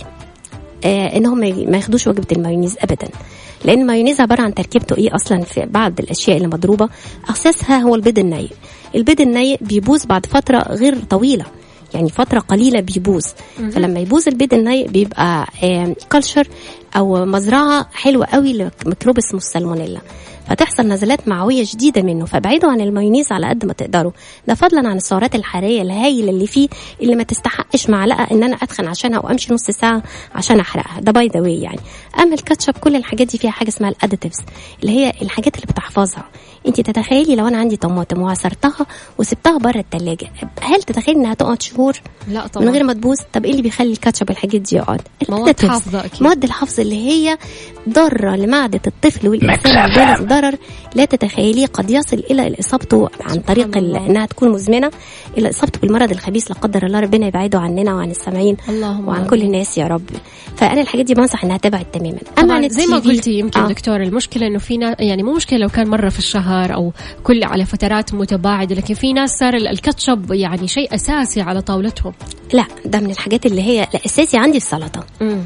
انهم ما ياخدوش وجبه المايونيز ابدا، لان المايونيز عباره عن تركيبته ايه اصلا. في بعض الاشياء اللي مضروبه اساسها هو البيض الني. البيض الني بيبوظ بعد فتره غير طويله، يعني فترة قليلة بيبوظ. فلما يبوظ البيض الني بيبقى كلشر أو مزرعة حلوة قوي لميكروب اسمه السالمونيلا، فتحصل نزلات معوية جديدة منه. فابعدوا عن المايونيز على قد ما تقدروا، ده فضلا عن السعرات الحرارية الهائلة اللي فيه اللي ما تستحقش معلقة ان انا اتخن عشانها وامشي نص ساعة عشان احرقها. ده باي ذا واي يعني. اما الكاتشب كل الحاجات دي فيها حاجة اسمها الاديتيفز اللي هي الحاجات اللي بتحفظها. انت تتخيلي لو انا عندي طماطم وعصرتها وسبتها بره التلاجة، هل تتخيلي انها تقعد شهور؟ لا طبعا. من غير ما تبوظ. طب ايه اللي بيخلي الكاتشب والحاجات دي يقعد؟ مواد حافظة أكيد. مواد الحفظ اللي هي ضارة لمعدة الطفل والإنسان البالغ ضرر لا تتخيليه، قد يصل إلى إصابته عن طريق إنها تكون مزمنة إلى إصابته بالمرض الخبيث لا قدر الله. ربنا يبعده عننا وعن السامعين وعن كل الناس يا رب. فأنا الحاجات دي بنصح إنها تبعد تماما. أما زي ما قلتي يمكن دكتور المشكلة إنه في يعني مو مشكلة لو كان مرة في الشهر أو كل على فترات متباعدة، لكن في ناس صار الكاتشب يعني شيء أساسي على طاولتهم. لا، ده من الحاجات اللي هي الأساسي. عندي السلطة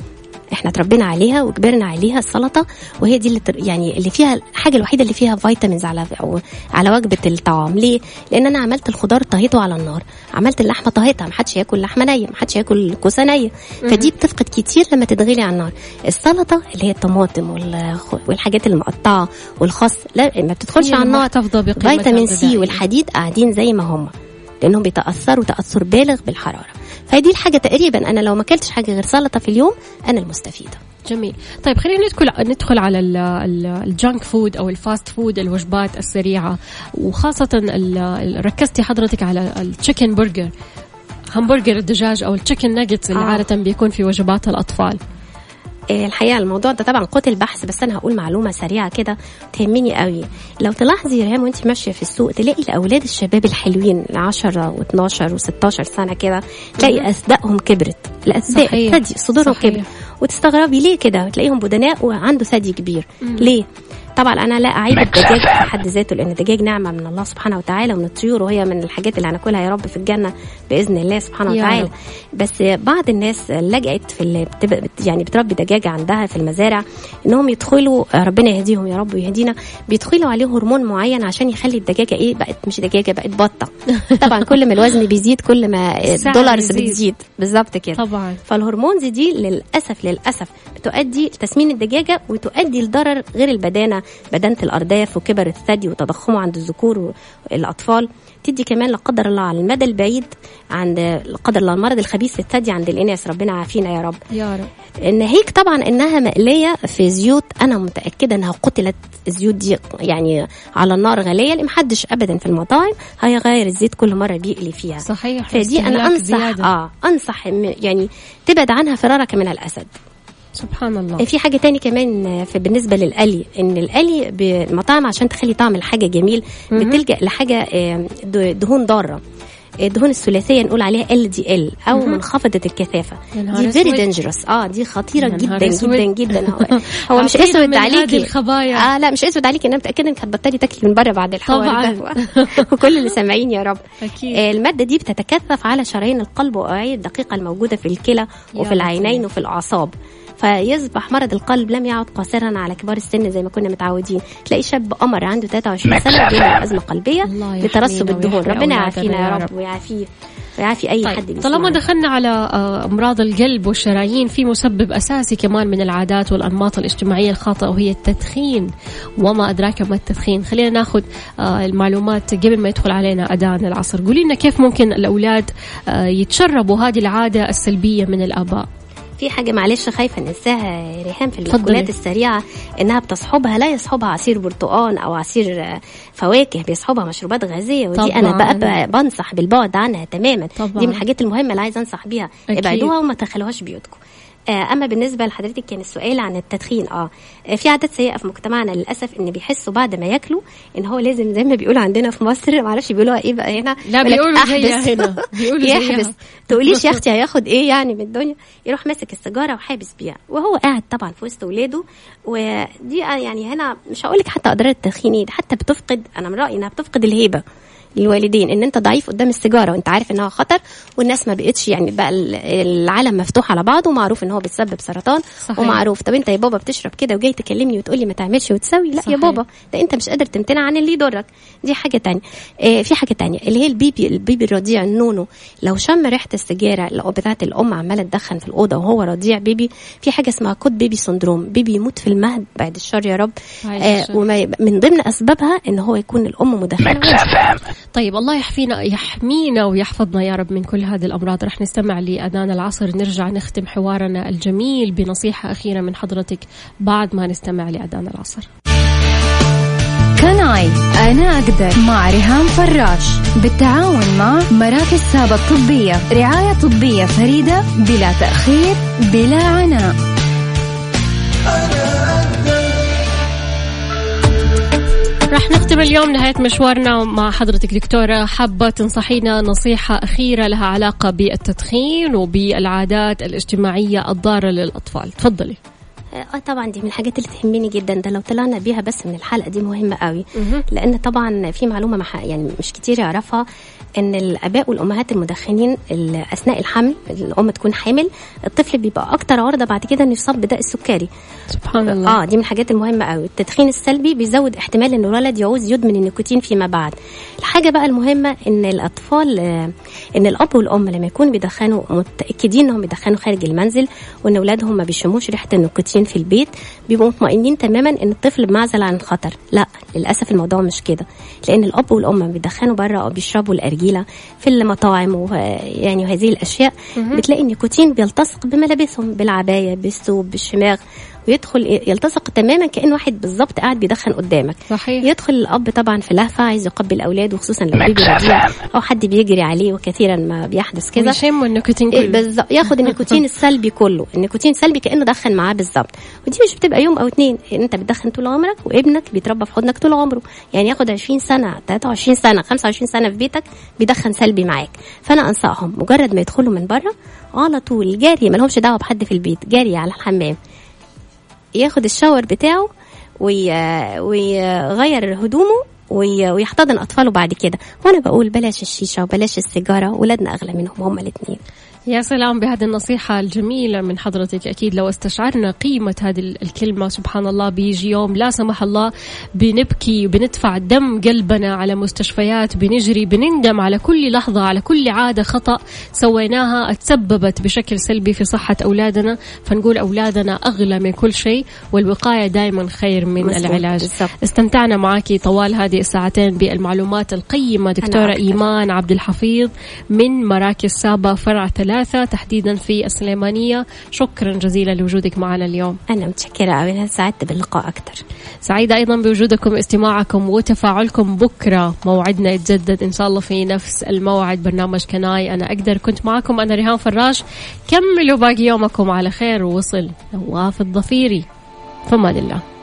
احنا تربينا عليها وكبرنا عليها السلطة، وهي دي اللي يعني اللي فيها الحاجة الوحيدة اللي فيها فيتامينز على وجبة الطعام. ليه؟ لأن أنا عملت الخضار طهيته على النار، عملت اللحمة طهيتها، محدش ياكل لحمة نية، محدش ياكل كوسة نية، فدي بتفقد كتير لما تتغلي على النار. السلطة اللي هي الطماطم والحاجات المقطعة والخس لا ما بتدخلش على النار. فيتامين سي والحديد قاعدين زي ما هم، لأنهم بيتأثروا تأثر بالغ بالحرارة. فدي الحاجة تقريبا أنا لو ما أكلتش حاجة غير سلطة في اليوم أنا المستفيدة. جميل. طيب خلينا ندخل على الجانك فود أو الفاست فود، الوجبات السريعة، وخاصة ركزتي حضرتك على التشيكن برجر، همبرجر الدجاج أو التشيكن ناجتس اللي عادة بيكون في وجبات الأطفال. الحقيقة الموضوع ده طبعا قتل بحث، بس أنا هقول معلومة سريعة كده تهمني قوي. لو تلاحظي ريهام وانت ماشية في السوق تلاقي الأولاد الشباب الحلوين 10 و12 و16 سنة كده تلاقي أثداءهم كبرت، الأثداء ثدي صدورهم كبر، وتستغربي ليه كده. تلاقيهم بدناء وعنده ثدي كبير. ليه؟ طبعا انا لا اعيب الدجاج في حد ذاته، لان الدجاج نعمه من الله سبحانه وتعالى ومن الطيور، وهي من الحاجات اللي هناكلها يا رب في الجنه باذن الله سبحانه وتعالى. بس بعض الناس لجأت في يعني بتربي دجاجه عندها في المزارع، انهم يدخلوا ربنا يهديهم يا رب ويهدينا، بيدخلوا عليه هرمون معين عشان يخلي الدجاجه ايه بقت مش دجاجه، بقت بطه. طبعا كل ما الوزن بيزيد كل ما الدولار بتزيد بالظبط كده طبعا. فالهرمونز دي للاسف بتؤدي لتسمين الدجاجه وتؤدي لضرر غير بدانه الارداف وكبر الثدي وتضخمه عند الذكور والاطفال. تدي كمان لا قدر الله على المدى البعيد عند لا قدر الله المرض الخبيث في الثدي عند الاناث، ربنا عافينا يا رب يا رب. ناهيك طبعا انها مقليه في زيوت، انا متاكده انها قتلت الزيوت دي يعني على النار غاليه، لان محدش ابدا في المطاعم هيغير الزيت كل مره بيقلي فيها. صحيح. فدي انا انصح يعني تبعد عنها فرارك من الاسد. سبحان الله. في حاجة تاني كمان بالنسبة للقلي، ان القلي بالمطاعم عشان تخلي طعم الحاجة جميل بتلجأ لحاجة دهون ضارة، الدهون الثلاثية نقول عليها LDL أو منخفضة الكثافة. دي very dangerous. دي خطيرة جدا جدا جدا. هو مش اسود عليكي لا مش اسود عليكي، انا متأكدة انك هتبطلي تاكلي من بره بعد الحوار ده وكل اللي سامعين يا رب. المادة دي بتتكثف على شرايين القلب وأوعية الدقيقة الموجودة في الكلى وفي العينين وفي الأعصاب، فيصبح مرض القلب لم يعد قاصرا على كبار السن زي ما كنا متعودين. تلاقي شاب قمر عنده 23 سنة بيعمل أزمة قلبية بترسب الدهون. ربنا يعافينا يا رب ويعافي أي حد بيسمعنا. طالما دخلنا على أمراض القلب والشرايين، في مسبب أساسي كمان من العادات والأنماط الاجتماعية الخاطئة وهي التدخين. وما أدراك ما التدخين. خلينا ناخذ المعلومات قبل ما يدخل علينا أذان العصر. قولي لنا كيف ممكن الأولاد يتشربوا هذه العادة السلبية من الآباء؟ في حاجة معلش خايفة ننساها ريهام في المأكولات السريعة، إنها بتصحبها لا يصحبها عصير برتقان أو عصير فواكه، بيصحبها مشروبات غازية، ودي طبعاً. أنا بقى بنصح بالبعد عنها تماما طبعاً. دي من الحاجات المهمة اللي عايزة أنصح بيها، ابعدوها وما تدخلوهاش بيوتكم. أما بالنسبة لحضرتك كان السؤال عن التدخين. في عادات سيئة في مجتمعنا للأسف، إن بيحسوا بعد ما ياكلوا إن هو لازم زي ما بيقولوا عندنا في مصر، معرفش بيقولوها إيه بقى هنا، لا بيقولوا زي هنا بيقولوا يحبس. تقوليش يا أختي هياخد إيه يعني من الدنيا، يروح ماسك السيجارة وحابس بيها وهو قاعد طبعا في وسط ولاده. ودي يعني هنا مش هقولك حتى أضرار التدخين إيه، حتى بتفقد، أنا من رأيي إنها بتفقد الهيبة للوالدين، ان انت ضعيف قدام السيجاره وانت عارف انها خطر، والناس ما بقتش يعني بقى العالم مفتوح على بعضه ومعروف ان هو بتسبب سرطان. صحيح. ومعروف. طب انت يا بابا بتشرب كده وجاي تكلمني وتقولي ما تعملش وتسوي؟ لا. صحيح. يا بابا ده انت مش قادر تمتنع عن اللي يضرك. دي حاجه تانية. في حاجه تانية اللي هي البيبي الرضيع النونو، لو شم ريحه السجاره بتاعه الام عماله تدخن في الاوضه وهو رضيع بيبي، في حاجه اسمها كود بيبي سندروم، بيبي يموت في المهد بعد الشر يا رب. ومن ضمن اسبابها ان هو يكون الام مدخنه. طيب الله يحمينا ويحفظنا يا رب من كل هذه الأمراض. رح نستمع لأذان العصر، نرجع نختم حوارنا الجميل بنصيحة أخيرة من حضرتك بعد ما نستمع لأذان العصر. كناي أنا أقدر مع ريهام فراش بالتعاون مع مراكز سابة الطبية، رعاية طبية فريدة بلا تأخير بلا عناء. راح نختم اليوم نهاية مشوارنا مع حضرتك دكتورة، حابة تنصحينا نصيحة أخيرة لها علاقة بالتدخين وبالعادات الاجتماعية الضارة للأطفال. تفضلي. طبعا دي من الحاجات اللي تهمني جدا، ده لو طلعنا بيها بس من الحلقة دي مهمة قوي. لأن طبعا في معلومة يعني مش كتير يعرفها، ان الاباء والامهات المدخنين اثناء الحمل، الام تكون حامل، الطفل بيبقى اكتر عرضه بعد كده انه يصاب بداء السكري. سبحان الله. دي من الحاجات المهمه قوي. التدخين السلبي بيزود احتمال ان الولد يعوز يدمن النيكوتين فيما بعد. الحاجه بقى المهمه ان الاطفال، ان الاب والام لما يكونوا بيدخنوا متاكدين انهم بيدخنوا خارج المنزل، وان اولادهم ما بيشموش ريحه النيكوتين في البيت، بيبقوا مطمئنين تماما ان الطفل بمعزل عن الخطر. لا للاسف الموضوع مش كده، لان الاب والام بيدخنوا بره او بيشربوا الارجيله في المطاعم ويعني وهذه الاشياء، بتلاقي النيكوتين بيلتصق بملابسهم، بالعبايه، بالثوب، بالشماغ، ويدخل يلتصق تماما كأن واحد بالضبط قاعد بيدخن قدامك. صحيح. يدخل الأب طبعا في لهفة عايز يقبل أولاده، وخصوصا لو بيبي رضيع أو حد بيجري عليه، وكثيرا ما بيحدث كذا، ويشم النيكوتين كله. بالضبط، ياخد النيكوتين السلبي كله، النيكوتين سلبي كأنه دخن معاه بالضبط. ودي مش بتبقى يوم أو اتنين، أنت بتدخن طول عمرك وابنك بيتربى في حضنك طول عمره، يعني ياخد 20 سنة 23 سنة 25 سنة في بيتك بيدخن سلبي معاك. فأنا أنصحهم مجرد ما يدخلوا من بره على طول جاري، ما لهمش دعوة بحد في البيت، جاري على الحمام، ياخد الشاور بتاعه ويغير هدومه ويحتضن أطفاله بعد كده. وأنا بقول بلاش الشيشة وبلاش السيجارة، ولادنا أغلى منهم هما الاثنين. يا سلام بهذه النصيحة الجميلة من حضرتك. أكيد لو استشعرنا قيمة هذه الكلمة سبحان الله بيجي يوم لا سمح الله بنبكي وبندفع دم قلبنا على مستشفيات، بنجري بنندم على كل لحظة، على كل عادة خطأ سويناها تسببت بشكل سلبي في صحة أولادنا. فنقول أولادنا أغلى من كل شيء، والوقاية دائما خير من العلاج. بالزبط. استمتعنا معاكي طوال هذه الساعتين بالمعلومات القيمة دكتورة إيمان عبد الحفيظ من مراكز سابا فرع 3 تحديدا في السليمانية. شكرا جزيلا لوجودك معنا اليوم. أنا متشكرة أوي، سعدت باللقاء أكتر. سعيدة أيضا بوجودكم، استماعكم وتفاعلكم. بكرة موعدنا يتجدد إن شاء الله في نفس الموعد، برنامج كناي أنا أقدر. كنت معكم أنا ريهام فراش. كملوا باقي يومكم على خير. ووصل نواف الضفيري، فما لله.